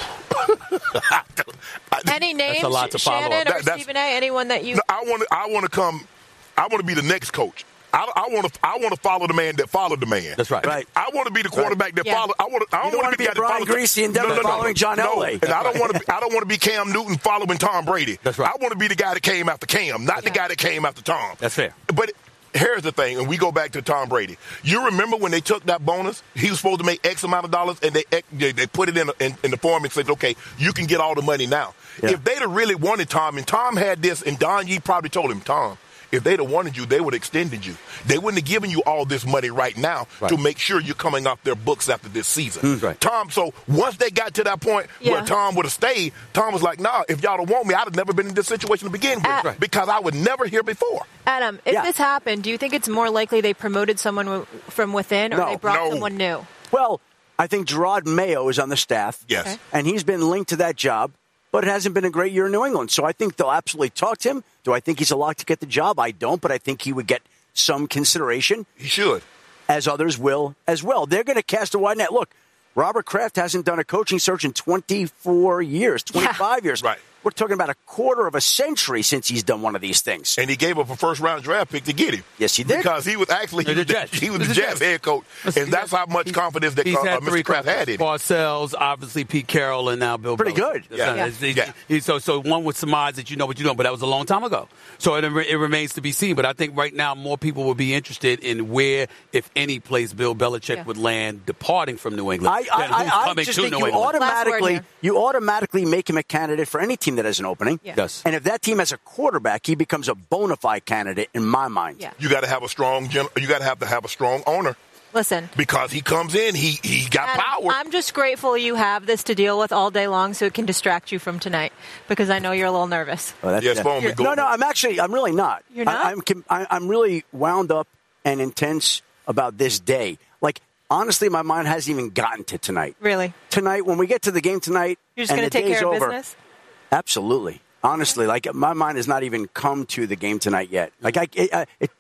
[SPEAKER 2] Any names?
[SPEAKER 4] That's a lot to follow
[SPEAKER 2] Shannon
[SPEAKER 3] up.
[SPEAKER 2] or
[SPEAKER 3] That,
[SPEAKER 2] Stephen A? Anyone that you?
[SPEAKER 3] No, I want to. I want to come. I want to be the next coach. I, I want to. I want to follow the man that followed the man.
[SPEAKER 4] That's right.
[SPEAKER 7] Right.
[SPEAKER 3] I want to be the quarterback
[SPEAKER 7] right.
[SPEAKER 3] that
[SPEAKER 2] yeah.
[SPEAKER 3] followed. I want. To, I
[SPEAKER 7] You
[SPEAKER 3] don't,
[SPEAKER 7] don't
[SPEAKER 3] want
[SPEAKER 7] want
[SPEAKER 3] to be
[SPEAKER 7] to
[SPEAKER 3] the
[SPEAKER 7] be
[SPEAKER 3] guy
[SPEAKER 7] Brian
[SPEAKER 3] that followed
[SPEAKER 7] Greasy and Denver
[SPEAKER 3] no, no, no,
[SPEAKER 7] following John
[SPEAKER 3] no.
[SPEAKER 7] Elway.
[SPEAKER 3] And I don't want to. Be, I don't want to be Cam Newton following Tom Brady.
[SPEAKER 4] That's right.
[SPEAKER 3] I want to be the guy that came after Cam, not
[SPEAKER 2] yeah.
[SPEAKER 3] the guy that came after Tom.
[SPEAKER 4] That's fair.
[SPEAKER 3] But here's the thing, and we go back to Tom Brady. You remember when they took that bonus? He was supposed to make X amount of dollars, and they they, they put it in, in in the form and said, "Okay, you can get all the money now." Yeah. If they'd have really wanted Tom, and Tom had this, and Don Yee probably told him, Tom, if they'd have wanted you, they would have extended you. They wouldn't have given you all this money right now
[SPEAKER 4] right.
[SPEAKER 3] to make sure you're coming off their books after this season.
[SPEAKER 4] Mm, right.
[SPEAKER 3] Tom, so once they got to that point
[SPEAKER 2] yeah.
[SPEAKER 3] where Tom would have stayed, Tom was like, nah, if y'all don't want me, I'd have never been in this situation to begin with
[SPEAKER 2] Uh,
[SPEAKER 3] because I was never here before.
[SPEAKER 2] Adam, if
[SPEAKER 7] Yeah.
[SPEAKER 2] this happened, do you think it's more likely they promoted someone w- from within or
[SPEAKER 7] No.
[SPEAKER 2] they brought
[SPEAKER 3] No.
[SPEAKER 2] someone new?
[SPEAKER 7] Well, I think Gerard Mayo is on the staff.
[SPEAKER 3] Yes.
[SPEAKER 2] Okay.
[SPEAKER 7] And he's been linked to that job, but it hasn't been a great year in New England. So I think they'll absolutely talk to him. Do I think he's a lock to get the job? I don't, but I think he would get some consideration,
[SPEAKER 3] He should.
[SPEAKER 7] as others will as well. They're going to cast a wide net. Look, Robert Kraft hasn't done a coaching search in twenty-four years, twenty-five years.
[SPEAKER 3] Right.
[SPEAKER 7] We're talking about a quarter of a century since he's done one of these things.
[SPEAKER 3] And he gave up a first-round draft pick to get him.
[SPEAKER 7] Yes, he did.
[SPEAKER 3] Because he was actually he
[SPEAKER 4] The
[SPEAKER 3] was the,
[SPEAKER 4] Jets.
[SPEAKER 3] he was
[SPEAKER 4] The
[SPEAKER 3] the
[SPEAKER 4] Jets.
[SPEAKER 3] Jets head coach. And that's how much
[SPEAKER 4] He's-
[SPEAKER 3] confidence that
[SPEAKER 4] he's
[SPEAKER 3] uh,
[SPEAKER 4] had
[SPEAKER 3] uh,
[SPEAKER 4] three
[SPEAKER 3] Mister Kraft had in him.
[SPEAKER 4] Parcells, obviously Pete Carroll, and now Bill
[SPEAKER 7] Pretty
[SPEAKER 4] Belichick.
[SPEAKER 7] good.
[SPEAKER 3] Yeah.
[SPEAKER 4] So, it's- it's-
[SPEAKER 3] Yeah.
[SPEAKER 4] he- so, so one would surmise that you know what you're doing, but that was a long time ago. So it, it remains to be seen. But I think right now more people will be interested in where, if any place, Bill Belichick
[SPEAKER 2] Yeah.
[SPEAKER 4] would land departing from New England.
[SPEAKER 7] I,
[SPEAKER 4] than
[SPEAKER 7] I,
[SPEAKER 4] who's
[SPEAKER 7] I, I
[SPEAKER 4] coming
[SPEAKER 7] just
[SPEAKER 4] to
[SPEAKER 7] think
[SPEAKER 4] New
[SPEAKER 7] you
[SPEAKER 4] England.
[SPEAKER 7] automatically
[SPEAKER 2] here.
[SPEAKER 7] you automatically make him a candidate for any team that has an opening.
[SPEAKER 2] Yeah.
[SPEAKER 4] Yes.
[SPEAKER 7] And if that team has a quarterback, he becomes a bona fide candidate in my mind.
[SPEAKER 2] Yeah.
[SPEAKER 3] You got to have a strong gen- you got to have to have a strong owner
[SPEAKER 2] Listen.
[SPEAKER 3] because he comes in, he he got
[SPEAKER 2] Adam,
[SPEAKER 3] power.
[SPEAKER 2] I'm just grateful you have this to deal with all day long so it can distract you from tonight because I know you're a little nervous.
[SPEAKER 7] Oh, that's-
[SPEAKER 3] Yes,
[SPEAKER 7] yeah.
[SPEAKER 3] phone me,
[SPEAKER 7] No,
[SPEAKER 3] go-
[SPEAKER 7] no, I'm actually, I'm really not.
[SPEAKER 2] You're not?
[SPEAKER 7] I, I'm, com- I, I'm really wound up and intense about this day. Like, honestly, my mind hasn't even gotten to tonight.
[SPEAKER 2] Really?
[SPEAKER 7] Tonight, when we get to the game tonight,
[SPEAKER 2] You're just
[SPEAKER 7] and
[SPEAKER 2] going to
[SPEAKER 7] the
[SPEAKER 2] take
[SPEAKER 7] day's
[SPEAKER 2] care of
[SPEAKER 7] over,
[SPEAKER 2] business?
[SPEAKER 7] Absolutely. Honestly, like my mind has not even come to the game tonight yet. Like I, it, I- it,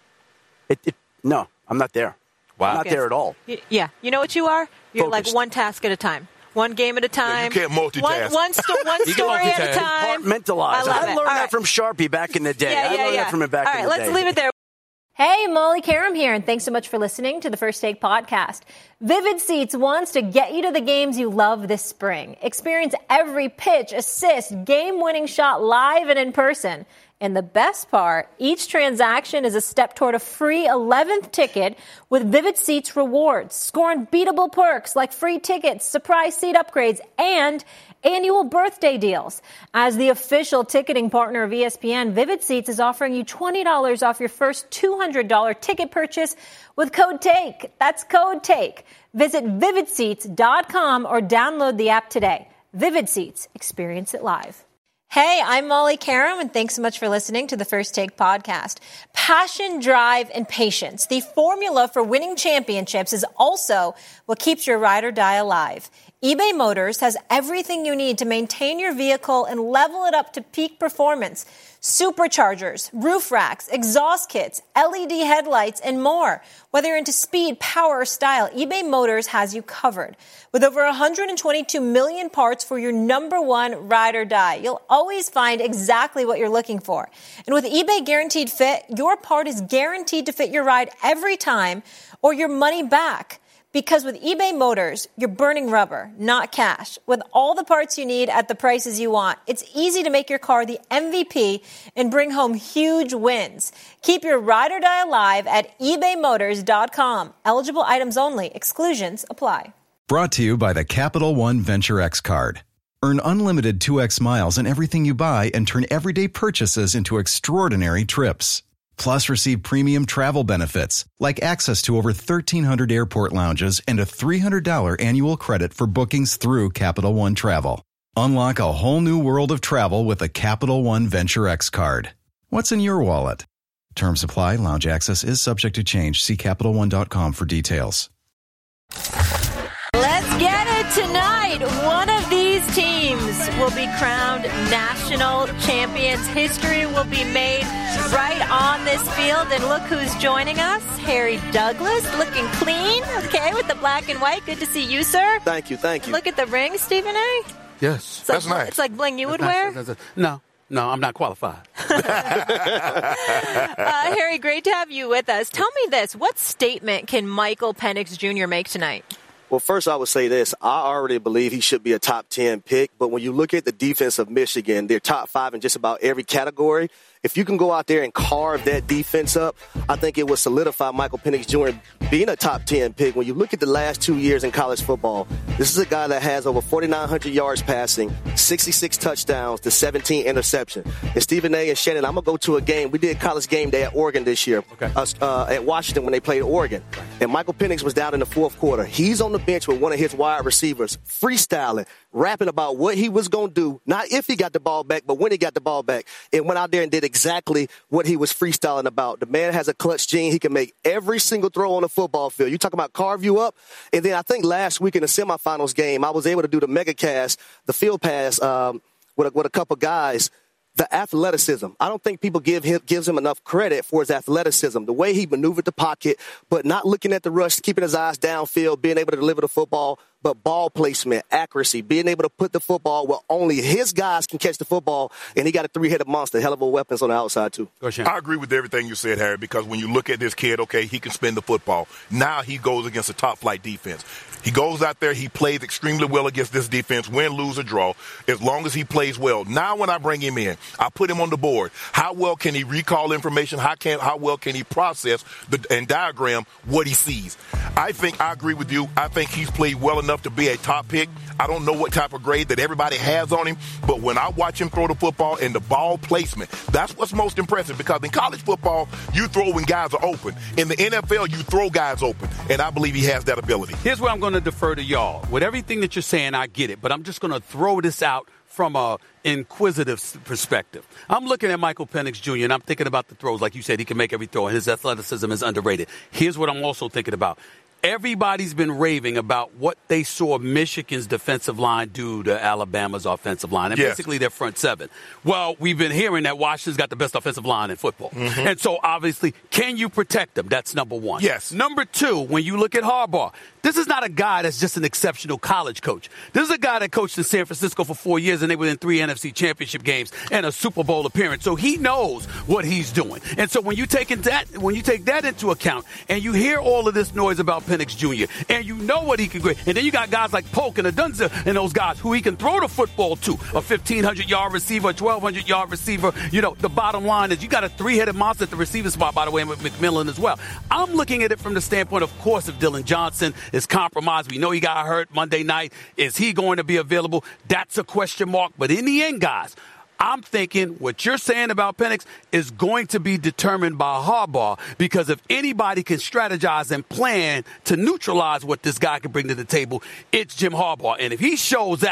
[SPEAKER 7] it, it no, I'm not there.
[SPEAKER 4] Wow.
[SPEAKER 7] I'm not
[SPEAKER 2] Okay.
[SPEAKER 7] there at all.
[SPEAKER 2] Y- Yeah. You know what you are? You're
[SPEAKER 7] Focused.
[SPEAKER 2] like one task at a time. One game at a time.
[SPEAKER 3] can't multitask.
[SPEAKER 2] One, one, sto- one
[SPEAKER 4] can
[SPEAKER 2] story at a
[SPEAKER 4] multitask.
[SPEAKER 2] time.
[SPEAKER 7] Compartmentalize.
[SPEAKER 2] I love
[SPEAKER 7] I
[SPEAKER 2] it.
[SPEAKER 7] learned
[SPEAKER 2] All
[SPEAKER 7] that
[SPEAKER 2] right.
[SPEAKER 7] from Sharpie back in the day.
[SPEAKER 2] Yeah,
[SPEAKER 7] I
[SPEAKER 2] yeah,
[SPEAKER 7] learned
[SPEAKER 2] yeah.
[SPEAKER 7] that from him back
[SPEAKER 2] All
[SPEAKER 7] in
[SPEAKER 2] right,
[SPEAKER 7] the
[SPEAKER 2] let's
[SPEAKER 7] day.
[SPEAKER 2] leave it there.
[SPEAKER 8] Hey, Molly Karam here, and thanks so much for listening to the First Take podcast. Vivid Seats wants to get you to the games you love this spring. Experience every pitch, assist, game-winning shot live and in person. And the best part, each transaction is a step toward a free eleventh ticket with Vivid Seats rewards. Score unbeatable perks like free tickets, surprise seat upgrades, and annual birthday deals. As the official ticketing partner of E S P N, Vivid Seats is offering you twenty dollars off your first two hundred dollars ticket purchase with code TAKE. That's code TAKE. Visit vivid seats dot com or download the app today. Vivid Seats. Experience it live. Hey, I'm Molly Karam, and thanks so much for listening to the First Take podcast. Passion, drive, and patience. The formula for winning championships is also what keeps your ride or die alive. eBay Motors has everything you need to maintain your vehicle and level it up to peak performance. Superchargers, roof racks, exhaust kits, L E D headlights, and more. Whether you're into speed, power, or style, eBay Motors has you covered. With over one hundred twenty-two million parts for your number one ride or die, you'll always find exactly what you're looking for. And with eBay Guaranteed Fit, your part is guaranteed to fit your ride every time or your money back. Because with eBay Motors, you're burning rubber, not cash. With all the parts you need at the prices you want, it's easy to make your car the M V P and bring home huge wins. Keep your ride or die alive at ebay motors dot com. Eligible items only. Exclusions apply.
[SPEAKER 9] Brought to you by the Capital One Venture X card. Earn unlimited two X miles on everything you buy and turn everyday purchases into extraordinary trips. Plus, receive premium travel benefits like access to over thirteen hundred airport lounges and a three hundred dollars annual credit for bookings through Capital One Travel. Unlock a whole new world of travel with a Capital One Venture X card. What's in your wallet? Terms apply. Lounge access is subject to change. See Capital One dot com for details.
[SPEAKER 2] Let's get it tonight. One of these teams will be crowned national champions. History will be made right on this field. And look who's joining us. Harry Douglas, looking clean, okay, with the black and white. Good to see you, sir.
[SPEAKER 10] Thank you, thank you.
[SPEAKER 2] Look at the ring, Stephen A.
[SPEAKER 4] Yes.
[SPEAKER 2] It's
[SPEAKER 3] That's
[SPEAKER 2] like,
[SPEAKER 3] nice.
[SPEAKER 2] It's like bling you
[SPEAKER 4] That's
[SPEAKER 2] would
[SPEAKER 4] nice.
[SPEAKER 2] wear?
[SPEAKER 4] That's a, no. No, I'm not qualified.
[SPEAKER 2] uh, Harry, great to have you with us. Tell me this. What statement can Michael Penix Junior make tonight?
[SPEAKER 10] Well, first I would say this. I already believe he should be a top ten pick, but when you look at the defense of Michigan, they're top five in just about every category. If you can go out there and carve that defense up, I think it would solidify Michael Penix Junior being a top ten pick. When you look at the last two years in college football, this is a guy that has over forty-nine hundred yards passing, sixty-six touchdowns to seventeen interceptions. And Stephen A. and Shannon, I'm going to go to a game. We did college game day at Oregon this year,
[SPEAKER 4] okay.
[SPEAKER 10] uh, uh, at Washington when they played Oregon. And Michael Penix was down in the fourth quarter. He's on the bench with one of his wide receivers, freestyling, rapping about what he was going to do, not if he got the ball back, but when he got the ball back, and went out there and did exactly what he was freestyling about. The man has a clutch gene. He can make every single throw on the football field. You talk about carve you up. And then I think last week in the semifinals game, I was able to do the mega cast, the field pass um, with, a, with a couple guys. The athleticism. I don't think people give him gives him enough credit for his athleticism, the way he maneuvered the pocket, but not looking at the rush, keeping his eyes downfield, being able to deliver the football, but ball placement, accuracy, being able to put the football where only his guys can catch the football, and he got a three-headed monster, hell of a weapons on the outside, too.
[SPEAKER 3] I agree with everything you said, Harry, because when you look at this kid, okay, he can spin the football. Now he goes against a top-flight defense. He goes out there, he plays extremely well against this defense, win, lose, or draw, as long as he plays well. Now when I bring him in, I put him on the board. How well can he recall information? How can how well can he process the, and diagram what he sees? I think I agree with you. I think he's played well enough to be a top pick. I don't know what type of grade that everybody has on him, but when I watch him throw the football and the ball placement, that's what's most impressive, because in college football, you throw when guys are open. In the N F L, you throw guys open, and I believe he has that ability.
[SPEAKER 4] Here's where I'm going to defer to y'all. With everything that you're saying, I get it, but I'm just going to throw this out from a inquisitive perspective. I'm looking at Michael Penix Junior, and I'm thinking about the throws. Like you said, he can make every throw, and his athleticism is underrated. Here's what I'm also thinking about. Everybody's been raving about what they saw Michigan's defensive line do to Alabama's offensive line, and yes. basically their front seven. Well, we've been hearing that Washington's got the best offensive line in football. Mm-hmm. And so, obviously, can you protect them? That's number one.
[SPEAKER 3] Yes.
[SPEAKER 4] Number two, when you look at Harbaugh, this is not a guy that's just an exceptional college coach. This is a guy that coached in San Francisco for four years, and they were in three N F C championship games and a Super Bowl appearance. So he knows what he's doing. And so when you take that, when you take that into account, and you hear all of this noise about Penix Junior, and you know what he can do, and then you got guys like Polk and Adunza and those guys who he can throw the football to, a fifteen hundred yard receiver, a twelve hundred yard receiver. You know, the bottom line is you got a three-headed monster at the receiver spot, by the way, with McMillan as well. I'm looking at it from the standpoint, of course, if Dylan Johnson is compromised. We know he got hurt Monday night. Is he going to be available? That's a question mark. But in the end, guys, I'm thinking what you're saying about Penix is going to be determined by Harbaugh, because if anybody can strategize and plan to neutralize what this guy can bring to the table, it's Jim Harbaugh. And if he shows out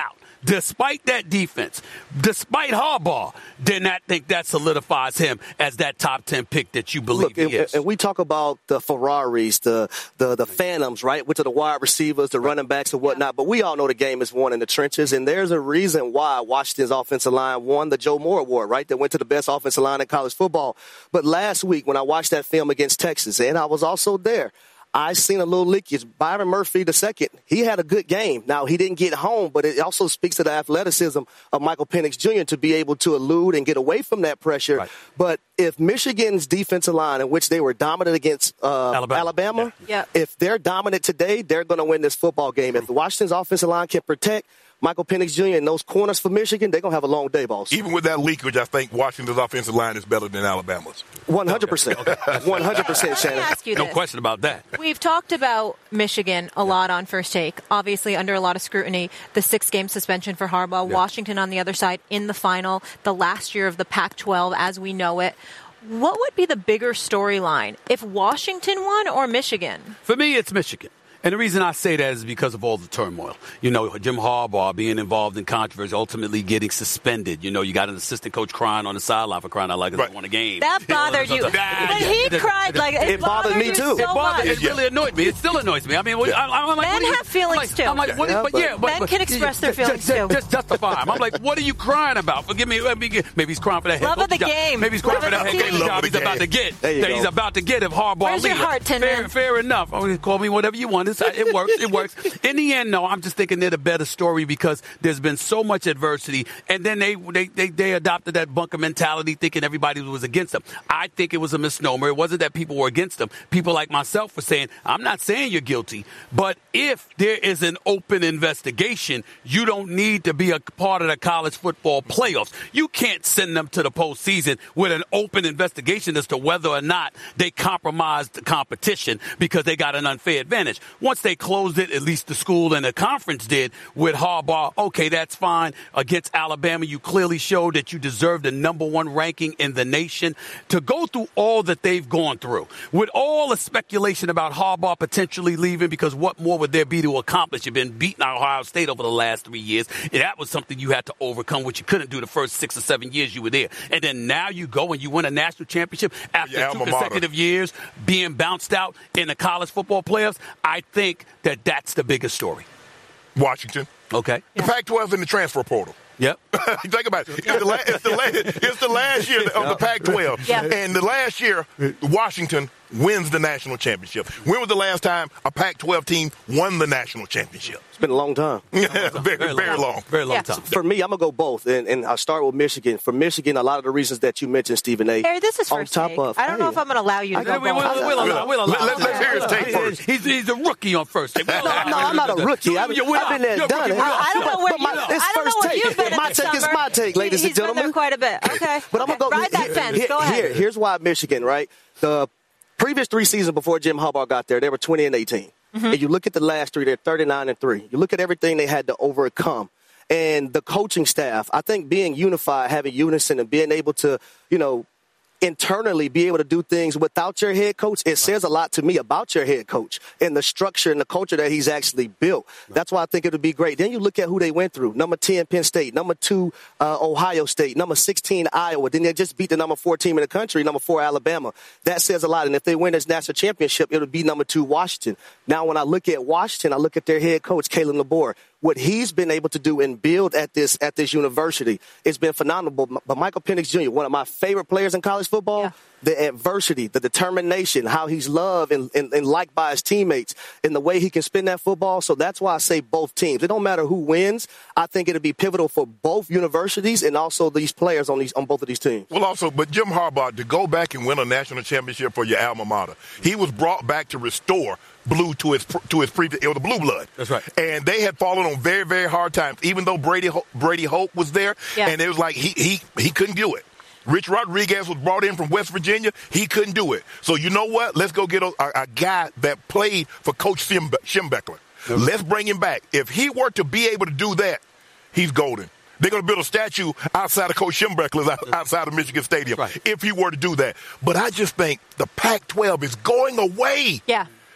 [SPEAKER 4] despite that defense, despite Harbaugh, did not think that solidifies him as that top ten pick that you believe
[SPEAKER 10] Look,
[SPEAKER 4] he
[SPEAKER 10] and,
[SPEAKER 4] is.
[SPEAKER 10] And we talk about the Ferraris, the the the Phantoms, right, which are the wide receivers, the running backs, and whatnot. But we all know the game is won in the trenches, and there's a reason why Washington's offensive line won the Joe Moore Award, right? They went to the best offensive line in college football. But last week when I watched that film against Texas, and I was also there, I seen a little leakage. Byron Murphy the second, he had a good game. Now, he didn't get home, but it also speaks to the athleticism of Michael Penix Junior to be able to elude and get away from that pressure. Right. But if Michigan's defensive line, in which they were dominant against uh, Alabama, Alabama
[SPEAKER 2] yeah.
[SPEAKER 10] if they're dominant today, they're going to win this football game. If Washington's offensive line can protect Michael Penix Junior and those corners for Michigan, they're going to have a long day, boss.
[SPEAKER 3] Even with that leakage, I think Washington's offensive line is better than Alabama's.
[SPEAKER 10] one hundred percent. one hundred percent, Shannon.
[SPEAKER 2] Let me ask you
[SPEAKER 4] No
[SPEAKER 2] this.
[SPEAKER 4] question about that.
[SPEAKER 2] We've talked about Michigan a lot on First Take, obviously under a lot of scrutiny, the six-game suspension for Harbaugh, yeah. Washington on the other side in the final, the last year of the Pac twelve as we know it. What would be the bigger storyline, if Washington won or Michigan?
[SPEAKER 4] For me, it's Michigan. And the reason I say that is because of all the turmoil. You know, Jim Harbaugh being involved in controversy, ultimately getting suspended. You know, you got an assistant coach crying on the sideline for crying out like
[SPEAKER 3] right.
[SPEAKER 4] he won a game.
[SPEAKER 2] That bothered you. But he cried like it,
[SPEAKER 10] it bothered, bothered me too.
[SPEAKER 2] So
[SPEAKER 4] it bothered.
[SPEAKER 2] much.
[SPEAKER 4] It really annoyed me. It still annoys me. I mean, what, I, I'm like,
[SPEAKER 2] men
[SPEAKER 4] what you,
[SPEAKER 2] have feelings
[SPEAKER 4] I'm like,
[SPEAKER 2] too.
[SPEAKER 4] I'm like, what, yeah, but, yeah, but,
[SPEAKER 2] men
[SPEAKER 4] but,
[SPEAKER 2] can express their feelings
[SPEAKER 4] just,
[SPEAKER 2] too.
[SPEAKER 4] Just justify them. I'm like, what are you crying about? Forgive me. Maybe he's crying for that head
[SPEAKER 2] Love of the
[SPEAKER 4] job.
[SPEAKER 2] game.
[SPEAKER 4] Maybe he's crying for that head coach job he's about to get. That
[SPEAKER 10] go.
[SPEAKER 4] he's about to get if Harbaugh
[SPEAKER 2] Where's
[SPEAKER 4] leaves.
[SPEAKER 2] your heart, Tin
[SPEAKER 4] fair,
[SPEAKER 2] Man?
[SPEAKER 4] fair enough. I mean, call me whatever you want. It's, it works. It works. In the end, no, I'm just thinking they're the better story because there's been so much adversity, and then they they they, they adopted that bunker mentality, thinking everybody was against them. I think it was a misnomer. It wasn't that people were against them. People like myself were saying, I'm not saying you're guilty, but if there is an open investigation, you don't need to be a part of the college football playoffs. You can't send them to the postseason with an open investigation as to whether or not they compromised the competition because they got an unfair advantage. Once they closed it, at least the school and the conference did with Harbaugh, okay, that's fine. Against Alabama, you clearly showed that you deserve the number one ranking in the nation. To go through all that they've gone through, with all the speculation about Harbaugh potentially leaving, because what more would there be to accomplish? You've been beating Ohio State over the last three years, and that was something you had to overcome, which you couldn't do the first six or seven years you were there. And then now you go and you win a national championship after
[SPEAKER 3] yeah,
[SPEAKER 4] two consecutive years being bounced out in the college football playoffs. I think that that's the biggest story.
[SPEAKER 3] Washington.
[SPEAKER 4] Okay.
[SPEAKER 3] The Pac twelve is in the transfer portal.
[SPEAKER 4] Yep.
[SPEAKER 3] Think about it. It's the, la- it's, the la- it's the last year of the Pac twelve.
[SPEAKER 2] Yeah.
[SPEAKER 3] And the last year, Washington wins the national championship. When was the last time a Pac twelve team won the national championship?
[SPEAKER 10] It's been a long time.
[SPEAKER 3] very, very,
[SPEAKER 4] very,
[SPEAKER 3] very long.
[SPEAKER 4] long. Very long
[SPEAKER 2] Yeah.
[SPEAKER 4] time.
[SPEAKER 10] For me, I'm going to go both, and, and I'll start with Michigan. For Michigan, a lot of the reasons that you mentioned, Stephen A.
[SPEAKER 2] Harry, this is
[SPEAKER 10] on
[SPEAKER 2] first
[SPEAKER 10] top
[SPEAKER 2] take.
[SPEAKER 10] of,
[SPEAKER 2] I don't know
[SPEAKER 10] hey,
[SPEAKER 2] if I'm going to allow you to
[SPEAKER 10] I-
[SPEAKER 2] go
[SPEAKER 4] We'll, we'll,
[SPEAKER 2] both.
[SPEAKER 4] we'll allow, we'll allow
[SPEAKER 3] Let- let's hear his take first.
[SPEAKER 4] He's, he's a rookie on first take. We'll
[SPEAKER 10] No,
[SPEAKER 4] allow
[SPEAKER 10] no,
[SPEAKER 4] him
[SPEAKER 10] I'm
[SPEAKER 4] to
[SPEAKER 10] not
[SPEAKER 4] do
[SPEAKER 10] a
[SPEAKER 4] that.
[SPEAKER 10] rookie. I've,
[SPEAKER 4] You're-
[SPEAKER 10] I've been there,
[SPEAKER 4] you're
[SPEAKER 10] done it.
[SPEAKER 4] rookie.
[SPEAKER 2] I don't know where
[SPEAKER 10] But my-
[SPEAKER 2] you.
[SPEAKER 10] it's
[SPEAKER 2] I don't know
[SPEAKER 10] first
[SPEAKER 2] where
[SPEAKER 10] take.
[SPEAKER 2] you've been in
[SPEAKER 10] My
[SPEAKER 2] the
[SPEAKER 10] take is
[SPEAKER 2] summer.
[SPEAKER 10] my take, ladies
[SPEAKER 2] He's
[SPEAKER 10] and gentlemen.
[SPEAKER 2] been there quite a bit. Okay.
[SPEAKER 10] But I'm
[SPEAKER 2] okay.
[SPEAKER 10] gonna go
[SPEAKER 2] Ride that fence.
[SPEAKER 10] Here,
[SPEAKER 2] Go ahead.
[SPEAKER 10] here- here's why Michigan, right? The previous three seasons before Jim Harbaugh got there, they were twenty and eighteen. Mm-hmm. And you look at the last three, they're thirty-nine and three. You look at everything they had to overcome. And the coaching staff, I think being unified, having unison, and being able to, you know, internally be able to do things without your head coach, it says a lot to me about your head coach and the structure and the culture that he's actually built. That's why I think it would be great. Then you look at who they went through. Number ten, Penn State. Number two, uh, Ohio State. Number sixteen, Iowa. Then they just beat the number four team in the country, number four, Alabama. That says a lot. And if they win this national championship, it would be number two, Washington. Now, when I look at Washington, I look at their head coach, Kalen DeBoer. What he's been able to do and build at this at this university, it's been phenomenal. But Michael Penix Junior, one of my favorite players in college football, yeah. The adversity, the determination, how he's loved and, and, and liked by his teammates, and the way he can spin that football. So that's why I say both teams. It don't matter who wins. I think it'll be pivotal for both universities and also these players on these on both of these teams.
[SPEAKER 3] Well, also, but Jim Harbaugh, to go back and win a national championship for your alma mater, he was brought back to restore blue to his to his previous. It was the blue blood.
[SPEAKER 4] That's right.
[SPEAKER 3] And they had fallen on very, very hard times, even though Brady Brady Hope was there.
[SPEAKER 2] Yeah.
[SPEAKER 3] And it was like he he he couldn't do it. Rich Rodriguez was brought in from West Virginia. He couldn't do it. So you know what? Let's go get a, a, a guy that played for Coach Schim- Schembechler. Yep. Let's bring him back. If he were to be able to do that, he's golden. They're going to build a statue outside of Coach Schembechler's outside of Michigan Stadium, right, if he were to do that. But I just think the Pac twelve is going away.
[SPEAKER 2] Yeah.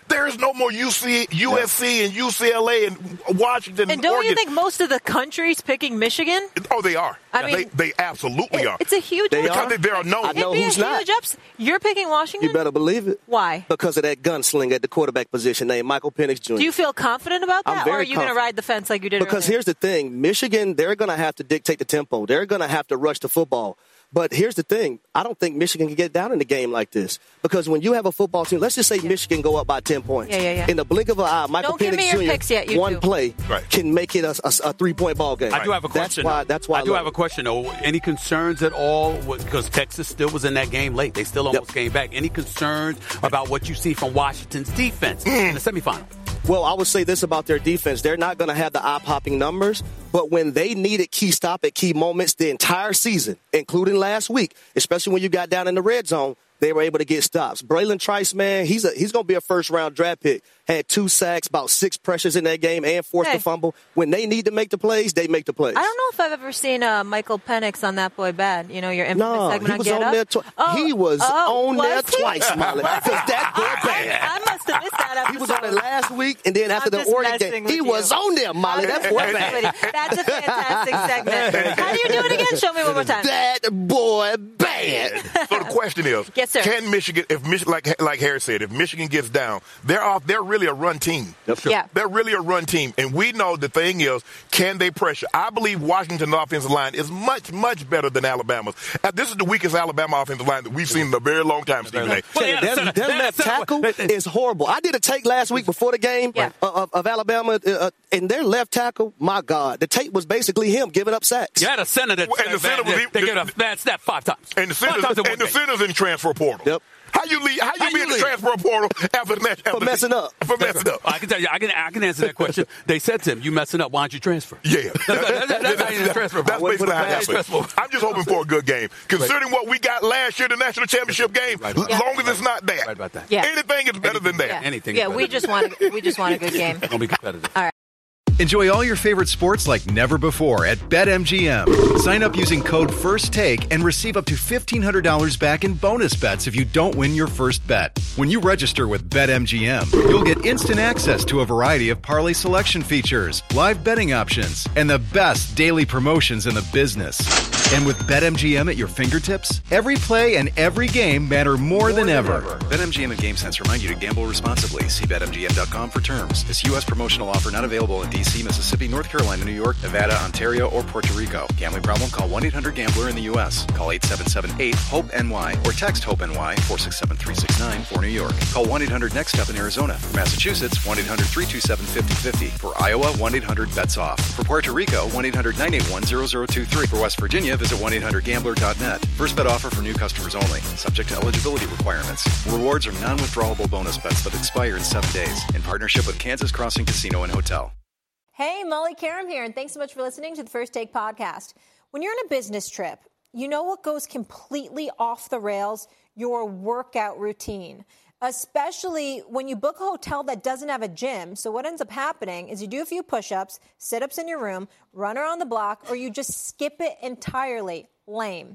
[SPEAKER 3] There is no more U C, U S C and U C L A and Washington.
[SPEAKER 2] And don't
[SPEAKER 3] Oregon.
[SPEAKER 2] you think most of the country's picking Michigan?
[SPEAKER 3] Oh, they are.
[SPEAKER 2] I mean,
[SPEAKER 3] they, they absolutely
[SPEAKER 2] it,
[SPEAKER 3] are.
[SPEAKER 2] It's a huge.
[SPEAKER 3] They
[SPEAKER 2] because
[SPEAKER 3] are. There are no.
[SPEAKER 10] I know
[SPEAKER 2] It'd be
[SPEAKER 10] who's
[SPEAKER 2] a
[SPEAKER 10] not.
[SPEAKER 2] huge ups- You're picking Washington.
[SPEAKER 10] You better believe it.
[SPEAKER 2] Why?
[SPEAKER 10] Because of that gunslinger at the quarterback position named Michael Penix Junior
[SPEAKER 2] Do you feel confident about that,
[SPEAKER 10] I'm very
[SPEAKER 2] or are you going to
[SPEAKER 10] confident.
[SPEAKER 2] ride the fence like you did?
[SPEAKER 10] Because
[SPEAKER 2] earlier?
[SPEAKER 10] here's the thing. Michigan, they're going to have to dictate the tempo. They're going to have to rush the football. But here's the thing. I don't think Michigan can get down in a game like this. Because when you have a football team, let's just say Michigan go up by ten points.
[SPEAKER 2] Yeah, yeah, yeah.
[SPEAKER 10] In the blink of an eye, Michael
[SPEAKER 2] Don't give me
[SPEAKER 10] Penix
[SPEAKER 2] your
[SPEAKER 10] Junior,
[SPEAKER 2] picks yet, you
[SPEAKER 10] one
[SPEAKER 2] two.
[SPEAKER 10] play
[SPEAKER 3] Right.
[SPEAKER 10] can make it a, a, a three-point ball game.
[SPEAKER 4] I do have a question.
[SPEAKER 10] That's why,
[SPEAKER 4] though.
[SPEAKER 10] that's why
[SPEAKER 4] I
[SPEAKER 10] I
[SPEAKER 4] do
[SPEAKER 10] love
[SPEAKER 4] have a
[SPEAKER 10] it.
[SPEAKER 4] question, though. Any concerns at all? Because Texas still was in that game late. They still almost
[SPEAKER 10] Yep.
[SPEAKER 4] came back. Any concerns about what you see from Washington's defense in the semifinal?
[SPEAKER 10] Well, I would say this about their defense. They're not going to have the eye-popping numbers, but when they needed key stop at key moments the entire season, including last week, especially when you got down in the red zone, they were able to get stops. Braylon Trice, man, he's a, he's going to be a first-round draft pick. Had two sacks, about six pressures in that game, and forced
[SPEAKER 2] Hey.
[SPEAKER 10] a fumble. When they need to make the plays, they make the plays.
[SPEAKER 2] I don't know if I've ever seen uh, Michael Penix on That Boy Bad. You know, your infamous
[SPEAKER 10] No,
[SPEAKER 2] segment
[SPEAKER 10] he
[SPEAKER 2] on
[SPEAKER 10] was
[SPEAKER 2] Get
[SPEAKER 10] on
[SPEAKER 2] Up.
[SPEAKER 10] there. Tw-
[SPEAKER 2] Oh,
[SPEAKER 10] he was
[SPEAKER 2] oh,
[SPEAKER 10] on
[SPEAKER 2] was
[SPEAKER 10] there
[SPEAKER 2] he?
[SPEAKER 10] twice, Molly. Because that boy bad.
[SPEAKER 2] I must have missed that episode.
[SPEAKER 10] He was on it last week, and then after
[SPEAKER 2] I'm
[SPEAKER 10] the
[SPEAKER 2] just
[SPEAKER 10] Oregon
[SPEAKER 2] messing
[SPEAKER 10] game,
[SPEAKER 2] with
[SPEAKER 10] he
[SPEAKER 2] you.
[SPEAKER 10] was on there, Molly. That boy
[SPEAKER 2] That's
[SPEAKER 10] bad.
[SPEAKER 2] That's a fantastic segment. How do you do it again? Show me one more time.
[SPEAKER 10] That boy bad.
[SPEAKER 3] So the question is,
[SPEAKER 2] Yes, sir.
[SPEAKER 3] can Michigan, if Michigan, like like Harry said, if Michigan gets down, they're off. They're really a run team.
[SPEAKER 2] Yeah.
[SPEAKER 3] They're really a run team, and we know the thing is, can they pressure? I believe Washington's offensive line is much much better than Alabama's. Uh, This is the weakest Alabama offensive line that we've seen in a very long time, Stephen A.
[SPEAKER 4] Well, yeah,
[SPEAKER 10] Their,
[SPEAKER 4] so-
[SPEAKER 10] their
[SPEAKER 4] yeah,
[SPEAKER 10] left
[SPEAKER 4] so-
[SPEAKER 10] tackle is horrible. I did a take last week before the game
[SPEAKER 2] Yeah.
[SPEAKER 10] uh, of, of Alabama, uh, uh, and their left tackle, my God, the tape was basically him giving up sacks.
[SPEAKER 4] You had a center that,
[SPEAKER 3] And the
[SPEAKER 4] that,
[SPEAKER 3] center was
[SPEAKER 4] that,
[SPEAKER 3] even-
[SPEAKER 4] they gave a bad snap five times.
[SPEAKER 3] And the
[SPEAKER 4] Five
[SPEAKER 3] center's,
[SPEAKER 4] times in one
[SPEAKER 3] and the
[SPEAKER 4] game.
[SPEAKER 3] center's in transfer portal.
[SPEAKER 10] Yep.
[SPEAKER 3] How you leave? How you
[SPEAKER 4] How
[SPEAKER 3] be
[SPEAKER 4] you
[SPEAKER 3] in the
[SPEAKER 4] leave?
[SPEAKER 3] transfer portal after the match? After
[SPEAKER 10] For messing up.
[SPEAKER 3] For messing up.
[SPEAKER 4] I can tell you, I can, I can answer that question. They said to him, "You messing up? Why don't you transfer?"
[SPEAKER 3] Yeah.
[SPEAKER 4] That's, that's, that's how you transfer.
[SPEAKER 3] That's
[SPEAKER 4] Wouldn't
[SPEAKER 3] basically
[SPEAKER 4] put
[SPEAKER 3] how
[SPEAKER 4] a
[SPEAKER 3] it
[SPEAKER 4] bad
[SPEAKER 3] happens.
[SPEAKER 4] transfer.
[SPEAKER 3] I'm just hoping for a good game. Considering what we got last year, the national championship game,
[SPEAKER 4] Right
[SPEAKER 3] as
[SPEAKER 4] about that.
[SPEAKER 3] long as it's not that.
[SPEAKER 4] Right about that.
[SPEAKER 2] Yeah.
[SPEAKER 3] Anything is better than that.
[SPEAKER 2] Yeah.
[SPEAKER 4] Anything
[SPEAKER 2] Yeah,
[SPEAKER 4] is
[SPEAKER 2] we
[SPEAKER 4] better
[SPEAKER 2] just want a, we just want a good game.
[SPEAKER 4] Don't be competitive.
[SPEAKER 2] All right.
[SPEAKER 9] Enjoy all your favorite sports like never before at BetMGM. Sign up using code FIRSTTAKE and receive up to fifteen hundred dollars back in bonus bets if you don't win your first bet. When you register with BetMGM, you'll get instant access to a variety of parlay selection features, live betting options, and the best daily promotions in the business. And with BetMGM at your fingertips, every play and every game matter more, than, ever. BetMGM and GameSense remind you to gamble responsibly. See Bet M G M dot com for terms. This U S promotional offer not available in D C, Mississippi, North Carolina, New York, Nevada, Ontario, or Puerto Rico. Gambling problem? Call one eight hundred gambler in the U S. Call eight seven seven eight hope N Y or text HOPE-NY four six seven three six nine for New York. Call one eight hundred next step in Arizona. For Massachusetts, one eight hundred three two seven five zero five zero. For Iowa, one eight hundred bets off. For Puerto Rico, one eight hundred nine eight one zero zero two three. For West Virginia, visit one eight hundred gambler dot net. First bet offer for new customers only. Subject to eligibility requirements. Rewards are non-withdrawable bonus bets that expire in seven days. In partnership with Kansas Crossing Casino and Hotel.
[SPEAKER 8] Hey, Molly Karam here, and thanks so much for listening to the First Take podcast. When you're on a business trip, you know what goes completely off the rails? Your workout routine. Especially when you book a hotel that doesn't have a gym. So what ends up happening is you do a few push-ups, sit-ups in your room, run around the block, or you just skip it entirely. Lame.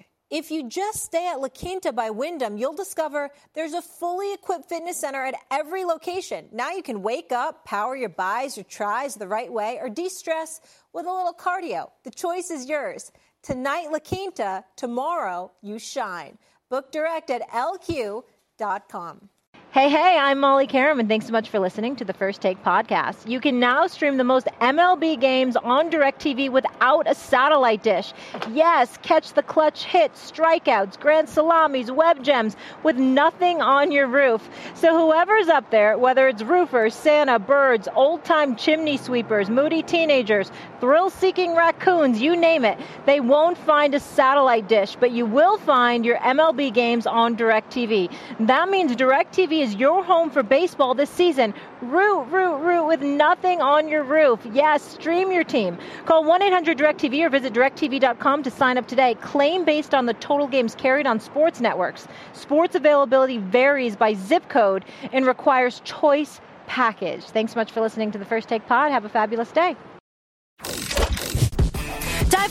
[SPEAKER 8] If you just stay at La Quinta by Wyndham, you'll discover there's a fully equipped fitness center at every location. Now you can wake up, power your bis, your tris the right way, or de-stress with a little cardio. The choice is yours. Tonight, La Quinta. Tomorrow, you shine. Book direct at L Q dot com. Hey, hey, I'm Molly Karam, and thanks so much for listening to the First Take podcast. You can now stream the most M L B games on DirecTV without a satellite dish. Yes, catch the clutch hits, strikeouts, grand salamis, web gems with nothing on your roof. So whoever's up there, whether it's roofers, Santa, birds, old-time chimney sweepers, moody teenagers, thrill-seeking raccoons, you name it, they won't find a satellite dish, but you will find your M L B games on DirecTV. That means DirecTV is your home for baseball this season. Root, root, root with nothing on your roof. Yes, stream your team. Call one eight hundred direct T V or visit direct T V dot com to sign up today. Claim based on the total games carried on sports networks. Sports availability varies by zip code and requires choice package. Thanks so much for listening to the First Take Pod. Have a fabulous day.
[SPEAKER 2] Time for a quick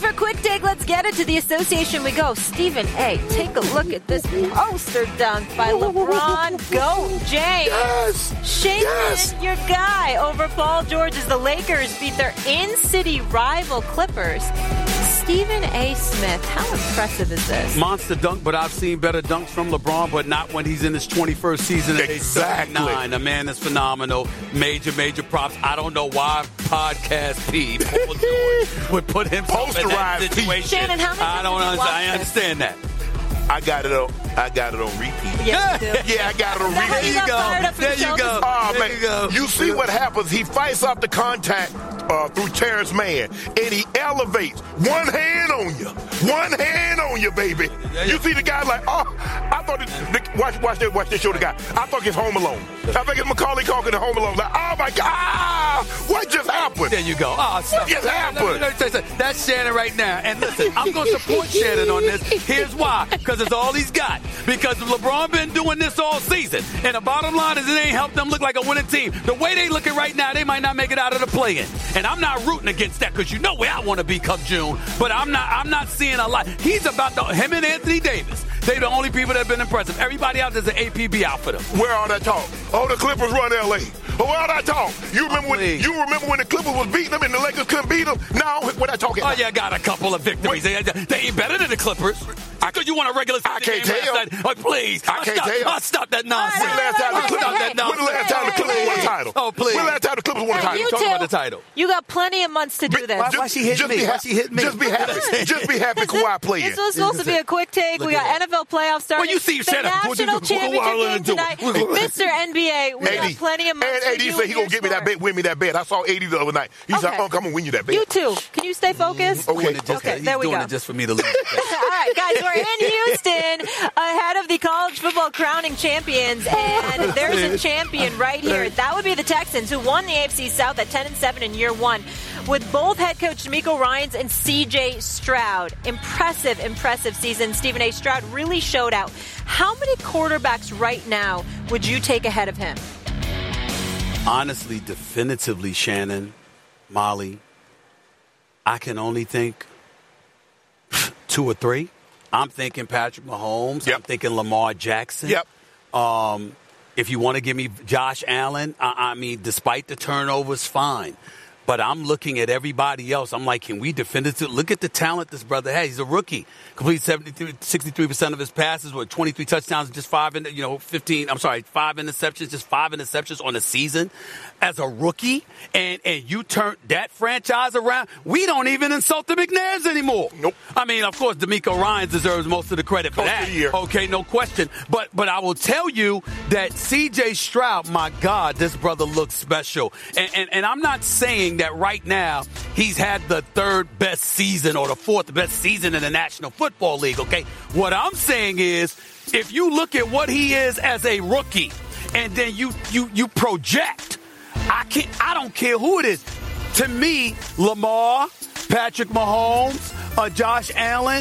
[SPEAKER 2] take, let's get it. To the association we go. Stephen A., take a look at this poster dunk by LeBron. Go, James.
[SPEAKER 3] Yes.
[SPEAKER 2] Shane,
[SPEAKER 3] Yes.
[SPEAKER 2] your guy over Paul George as the Lakers beat their in-city rival Clippers. Stephen A. Smith, how impressive is this?
[SPEAKER 4] Monster dunk, but I've seen better dunks from LeBron, but not when he's in his twenty-first season at
[SPEAKER 3] Exactly.
[SPEAKER 4] age thirty-nine. The man is phenomenal. Major, major props. I don't know why Podcast P, Paul George, would put himself in that
[SPEAKER 3] Posterized P.
[SPEAKER 4] situation.
[SPEAKER 2] Shannon, how many
[SPEAKER 4] I don't
[SPEAKER 2] times have you
[SPEAKER 4] understand. I
[SPEAKER 2] watched
[SPEAKER 4] understand that.
[SPEAKER 3] I got it on. I got it on repeat.
[SPEAKER 2] Yes, you do.
[SPEAKER 3] Yeah, I got it on
[SPEAKER 2] That
[SPEAKER 3] repeat.
[SPEAKER 2] way you got fired up for
[SPEAKER 4] There
[SPEAKER 2] the
[SPEAKER 4] you
[SPEAKER 2] show
[SPEAKER 4] go.
[SPEAKER 2] this
[SPEAKER 3] Oh,
[SPEAKER 4] There
[SPEAKER 3] man.
[SPEAKER 4] you go.
[SPEAKER 3] You see what happens? He fights off the contact uh, through Terrence Mann, and he elevates one hand on you. One hand on you, baby.
[SPEAKER 4] Yeah, yeah.
[SPEAKER 3] You see the guy like, oh, I thought, it, watch, watch that, watch that show, the guy. I thought it's Home Alone. I think it's Macaulay Culkin in Home Alone. Like, oh, my God. Ah, what just happened?
[SPEAKER 4] There you go. Oh, stop.
[SPEAKER 3] What just happened?
[SPEAKER 4] Let me- let me tell you something. That's Shannon right now. And listen, I'm going to support Shannon on this. Here's why. Because it's all he's got. Because LeBron been doing this all season. And the bottom line is it ain't helped them look like a winning team. The way they looking right now, they might not make it out of the play-in. And I'm not rooting against that because you know where I want to be come June. But I'm not I'm not seeing a lot. He's about to, him and Anthony Davis. They the only people that have been impressive. Everybody else is an A P B out for them.
[SPEAKER 3] Where all that talk? Oh, the Clippers run L A. Oh, where all that talk? You remember when
[SPEAKER 4] Please.
[SPEAKER 3] you remember when the Clippers was beating them and the Lakers couldn't beat them? No, what I talking
[SPEAKER 4] Oh,
[SPEAKER 3] about?
[SPEAKER 4] yeah, got a couple of victories. They, they ain't better than the Clippers. Because you want a regular season
[SPEAKER 3] I can't
[SPEAKER 4] game
[SPEAKER 3] tell.
[SPEAKER 4] last night. Oh, please.
[SPEAKER 3] I can't
[SPEAKER 4] stop,
[SPEAKER 3] tell.
[SPEAKER 4] I'll stop that nonsense.
[SPEAKER 3] When the last time the
[SPEAKER 4] I'll
[SPEAKER 3] Clippers,
[SPEAKER 4] stop that
[SPEAKER 3] when the
[SPEAKER 4] nonsense.
[SPEAKER 3] last time the Clippers won a title?
[SPEAKER 4] Oh, please.
[SPEAKER 3] When the last time the Clippers won a
[SPEAKER 2] Hey,
[SPEAKER 3] title?
[SPEAKER 2] you
[SPEAKER 4] Talk
[SPEAKER 2] two,
[SPEAKER 4] about the title.
[SPEAKER 2] you got plenty of months to do this.
[SPEAKER 3] Just,
[SPEAKER 7] Why she hitting
[SPEAKER 3] just
[SPEAKER 7] me?
[SPEAKER 3] Be
[SPEAKER 7] Why
[SPEAKER 3] happy.
[SPEAKER 7] she hitting me?
[SPEAKER 3] Just be happy. Just be happy Kawhi playing.
[SPEAKER 2] This was supposed to be a quick take.
[SPEAKER 4] Look
[SPEAKER 2] We got
[SPEAKER 4] at
[SPEAKER 2] N F L playoffs starting.
[SPEAKER 4] Well, you see,
[SPEAKER 2] the
[SPEAKER 4] shut up. What you
[SPEAKER 2] national
[SPEAKER 4] do? What- what I wanna
[SPEAKER 2] championship
[SPEAKER 4] do?
[SPEAKER 2] game tonight. Mister N B A, we
[SPEAKER 3] A D.
[SPEAKER 2] got plenty of months
[SPEAKER 3] And
[SPEAKER 2] for
[SPEAKER 3] A D
[SPEAKER 2] you
[SPEAKER 3] said
[SPEAKER 2] and
[SPEAKER 3] he
[SPEAKER 2] your
[SPEAKER 3] gonna give me that
[SPEAKER 2] sport.
[SPEAKER 3] bet, win me that bet. I saw A D the other night. He said,
[SPEAKER 2] Okay.
[SPEAKER 3] "I'm gonna win you that bet."
[SPEAKER 2] You too. Can you stay focused?
[SPEAKER 3] Okay.
[SPEAKER 4] Doing it just,
[SPEAKER 2] Okay,
[SPEAKER 4] he's
[SPEAKER 2] there we
[SPEAKER 4] doing
[SPEAKER 2] go.
[SPEAKER 4] it just for me to lose.
[SPEAKER 2] All right, guys, we're in Houston ahead of the college football crowning champions, and there's a champion right here. That would be the Texans, who won the A F C South at ten and seven in year one, with both head coach D'Amico Ryans and C J Stroud. Impressive, impressive season. Stephen A. Stroud really showed out. How many quarterbacks right now would you take ahead of him?
[SPEAKER 4] Honestly, definitively, Shannon, Molly, I can only think two or three. I'm thinking Patrick Mahomes.
[SPEAKER 3] Yep.
[SPEAKER 4] I'm thinking Lamar Jackson.
[SPEAKER 3] Yep.
[SPEAKER 4] Um, if you want to give me Josh Allen, I, I mean, despite the turnovers, fine. But I'm looking at everybody else. I'm like, can we definitively look at the talent this brother has? He's a rookie. Complete seventy-three, sixty-three percent of his passes with twenty-three touchdowns, just five, in, you know, fifteen. I'm sorry, five interceptions, just five interceptions on the season as a rookie. And and you turn that franchise around. We don't even insult the McNairs anymore.
[SPEAKER 3] Nope.
[SPEAKER 4] I mean, of course, D'Amico Ryans deserves most of the credit for
[SPEAKER 3] Coach
[SPEAKER 4] that.
[SPEAKER 3] of the year.
[SPEAKER 4] Okay, no question. But but I will tell you that C J Stroud, my God, this brother looks special. And, and and I'm not saying that right now he's had the third best season or the fourth best season in the National Football League, okay? What I'm saying is if you look at what he is as a rookie and then you you you project, I can't I don't care who it is. To me, Lamar, Patrick Mahomes, uh, Josh Allen,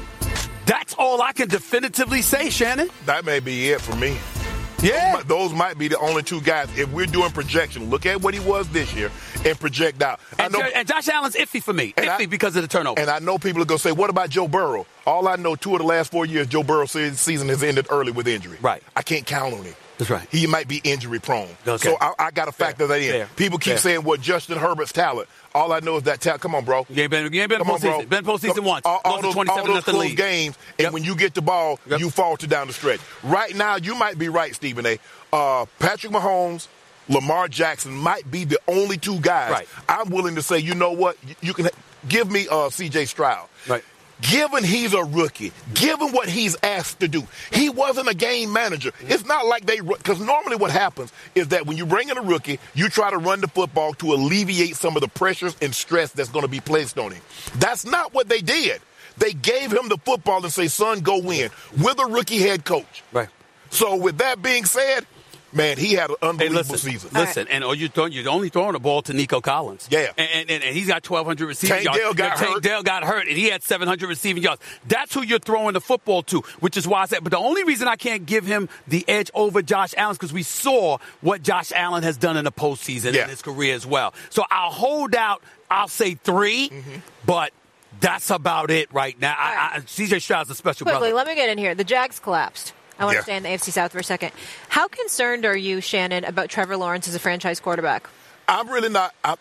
[SPEAKER 4] that's all I can definitively say, Shannon.
[SPEAKER 3] That may be it for me.
[SPEAKER 4] Yeah.
[SPEAKER 3] Those might be the only two guys. If we're doing projection, look at what he was this year and project out. I
[SPEAKER 4] And,
[SPEAKER 3] know,
[SPEAKER 4] Jo- and Josh Allen's iffy for me.
[SPEAKER 3] And
[SPEAKER 4] Iffy
[SPEAKER 3] I-
[SPEAKER 4] because of the turnover.
[SPEAKER 3] and I know people are going to say, what about Joe Burrow? All I know, two of the last four years, Joe Burrow's season has ended early with injury.
[SPEAKER 4] Right.
[SPEAKER 3] I can't count on him.
[SPEAKER 4] That's right.
[SPEAKER 3] He might be injury prone.
[SPEAKER 4] Okay.
[SPEAKER 3] So I, I got to factor
[SPEAKER 4] Fair.
[SPEAKER 3] that in.
[SPEAKER 4] Fair.
[SPEAKER 3] People keep
[SPEAKER 4] Fair.
[SPEAKER 3] saying, well, Justin Herbert's talent. All I know is that talent. Come on, bro.
[SPEAKER 4] You ain't been, you ain't been in
[SPEAKER 3] Come on, bro.
[SPEAKER 4] postseason. Been in postseason
[SPEAKER 3] Come-
[SPEAKER 4] once.
[SPEAKER 3] All, all
[SPEAKER 4] Lost
[SPEAKER 3] those,
[SPEAKER 4] a twenty-seven
[SPEAKER 3] all those
[SPEAKER 4] nothing
[SPEAKER 3] close
[SPEAKER 4] lead.
[SPEAKER 3] games, and
[SPEAKER 4] Yep.
[SPEAKER 3] when you get the ball,
[SPEAKER 4] Yep.
[SPEAKER 3] you falter down the stretch. Right now, you might be right, Stephen A. Uh, Patrick Mahomes, Lamar Jackson might be the only two guys.
[SPEAKER 4] Right.
[SPEAKER 3] I'm willing to say, you know what? You, you can give me uh, C J Stroud.
[SPEAKER 4] Right.
[SPEAKER 3] Given he's a rookie, given what he's asked to do, he wasn't a game manager. It's not like they, because normally what happens is that when you bring in a rookie, you try to run the football to alleviate some of the pressures and stress that's going to be placed on him. That's not what they did. They gave him the football and say, son, go win with a rookie head coach.
[SPEAKER 4] Right.
[SPEAKER 3] So with that being said, man, he had an
[SPEAKER 4] Hey,
[SPEAKER 3] unbelievable
[SPEAKER 4] listen,
[SPEAKER 3] season.
[SPEAKER 4] listen, and are you throwing, you're only throwing the ball to Nico Collins.
[SPEAKER 3] Yeah.
[SPEAKER 4] And, and, and he's got twelve hundred receiving
[SPEAKER 3] Tank
[SPEAKER 4] yards.
[SPEAKER 3] Dell got
[SPEAKER 4] Tank
[SPEAKER 3] hurt.
[SPEAKER 4] Dell got hurt, and he had seven hundred receiving yards. That's who you're throwing the football to, which is why I said, but the only reason I can't give him the edge over Josh Allen is because we saw what Josh Allen has done in the postseason
[SPEAKER 3] Yeah.
[SPEAKER 4] in his career as well. So I'll hold out, I'll say three,
[SPEAKER 3] Mm-hmm.
[SPEAKER 4] but That's about it right now. I, I, C J Stroud's a special
[SPEAKER 2] Quickly,
[SPEAKER 4] brother.
[SPEAKER 2] let me get in here. The Jags collapsed. I want
[SPEAKER 3] Yeah.
[SPEAKER 2] to stay in the A F C South for a second. How concerned are you, Shannon, about Trevor Lawrence as a franchise quarterback?
[SPEAKER 3] I'm really not. I,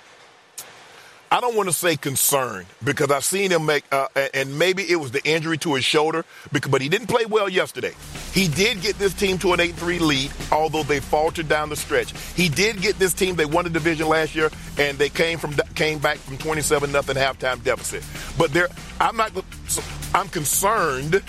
[SPEAKER 3] I don't want to say concerned because I've seen him make, uh, and maybe it was the injury to his shoulder, because, but he didn't play well yesterday. He did get this team to an eight three lead, although they faltered down the stretch. He did get this team. They won the division last year, and they came from came back from twenty-seven nothing halftime deficit. But there, I'm not. I'm concerned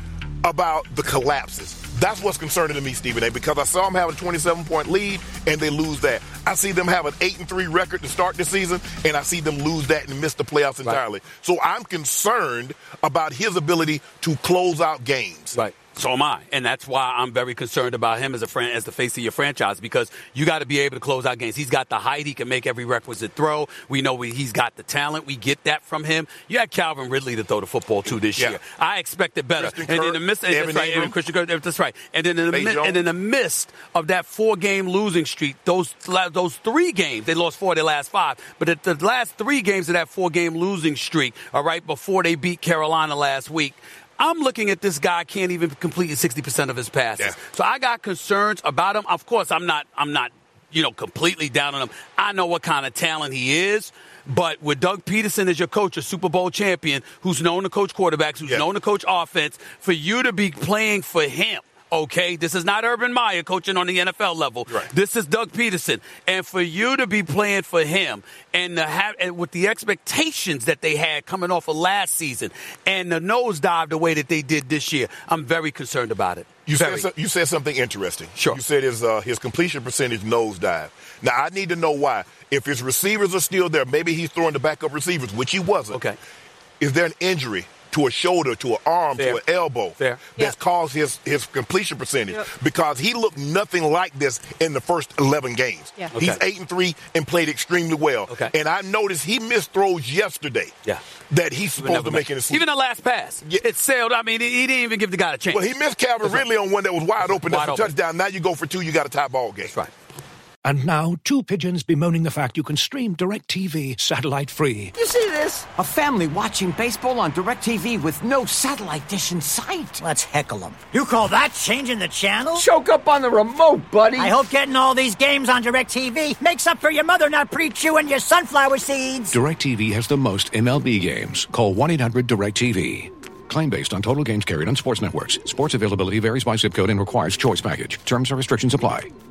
[SPEAKER 3] about the collapses. That's what's concerning to me, Stephen A., because I saw them have a twenty-seven point lead, and they lose that. I see them have an eight and three record to start the season, and I see them lose that and miss the playoffs entirely. Right. So I'm concerned about his ability to close out games.
[SPEAKER 4] Right. So am I, and that's why I'm very concerned about him as a fran- as the face of your franchise, because you got to be able to close out games. He's got the height; he can make every requisite throw. We know we, he's got the talent. We get that from him. You had Calvin Ridley to throw the football to this
[SPEAKER 3] yeah.
[SPEAKER 4] year. I expected better.
[SPEAKER 3] Christian
[SPEAKER 4] and
[SPEAKER 3] Kirk,
[SPEAKER 4] in the midst, that's right, and Christian Kirk, that's right. And then in the, mi- and in the midst of that four-game losing streak, those those three games, they lost four of their last five. But at the last three games of that four-game losing streak, all right, before they beat Carolina last week, I'm looking at this guy can't even complete sixty percent of his passes. Yeah. So I got concerns about him. Of course, I'm not, I'm not, you know, completely down on him. I know what kind of talent he is. But with Doug Peterson as your coach, a Super Bowl champion, who's known to coach quarterbacks, who's yeah. known to coach offense, for you to be playing for him, okay? This is not Urban Meyer coaching on the N F L level.
[SPEAKER 3] Right.
[SPEAKER 4] This is Doug Peterson. And for you to be playing for him and, to have, and with the expectations that they had coming off of last season and the nosedive the way that they did this year, I'm very concerned about it.
[SPEAKER 3] You said, so, you said something interesting.
[SPEAKER 4] Sure.
[SPEAKER 3] You said his, uh, his completion percentage nosedive. Now, I need to know why. If his receivers are still there, maybe he's throwing the backup receivers, which he wasn't.
[SPEAKER 4] Okay.
[SPEAKER 3] Is there an injury to a shoulder, to an arm,
[SPEAKER 4] Fair.
[SPEAKER 3] to an elbow
[SPEAKER 4] Fair.
[SPEAKER 3] that's
[SPEAKER 2] Yep.
[SPEAKER 3] caused his, his completion percentage?
[SPEAKER 2] Yep.
[SPEAKER 3] Because he looked nothing like this in the first eleven games.
[SPEAKER 2] Yeah.
[SPEAKER 4] Okay.
[SPEAKER 3] He's eight and three and played extremely well.
[SPEAKER 4] Okay.
[SPEAKER 3] And I noticed he missed throws yesterday
[SPEAKER 4] Yeah.
[SPEAKER 3] that he's supposed to make in his sleep.
[SPEAKER 4] Even the last pass.
[SPEAKER 3] Yeah.
[SPEAKER 4] It sailed. I mean, he didn't even give the guy a chance.
[SPEAKER 3] Well, he missed Calvin Ridley on one that was wide open. That's
[SPEAKER 4] Wide
[SPEAKER 3] a
[SPEAKER 4] open.
[SPEAKER 3] touchdown. Now you go for two, you got a tie ball game.
[SPEAKER 4] That's right.
[SPEAKER 11] And now, two pigeons bemoaning the fact you can stream DirecTV satellite-free.
[SPEAKER 12] You see this? A family watching baseball on DirecTV with no satellite dish in sight.
[SPEAKER 13] Let's heckle them. You call that changing the channel?
[SPEAKER 12] Choke up on the remote, buddy.
[SPEAKER 13] I hope getting all these games on DirecTV makes up for your mother not pre-chewing your sunflower seeds.
[SPEAKER 11] DirecTV has the most M L B games. Call one eight hundred direct T V. Claim based on total games carried on sports networks. Sports availability varies by zip code and requires choice package. Terms and restrictions apply.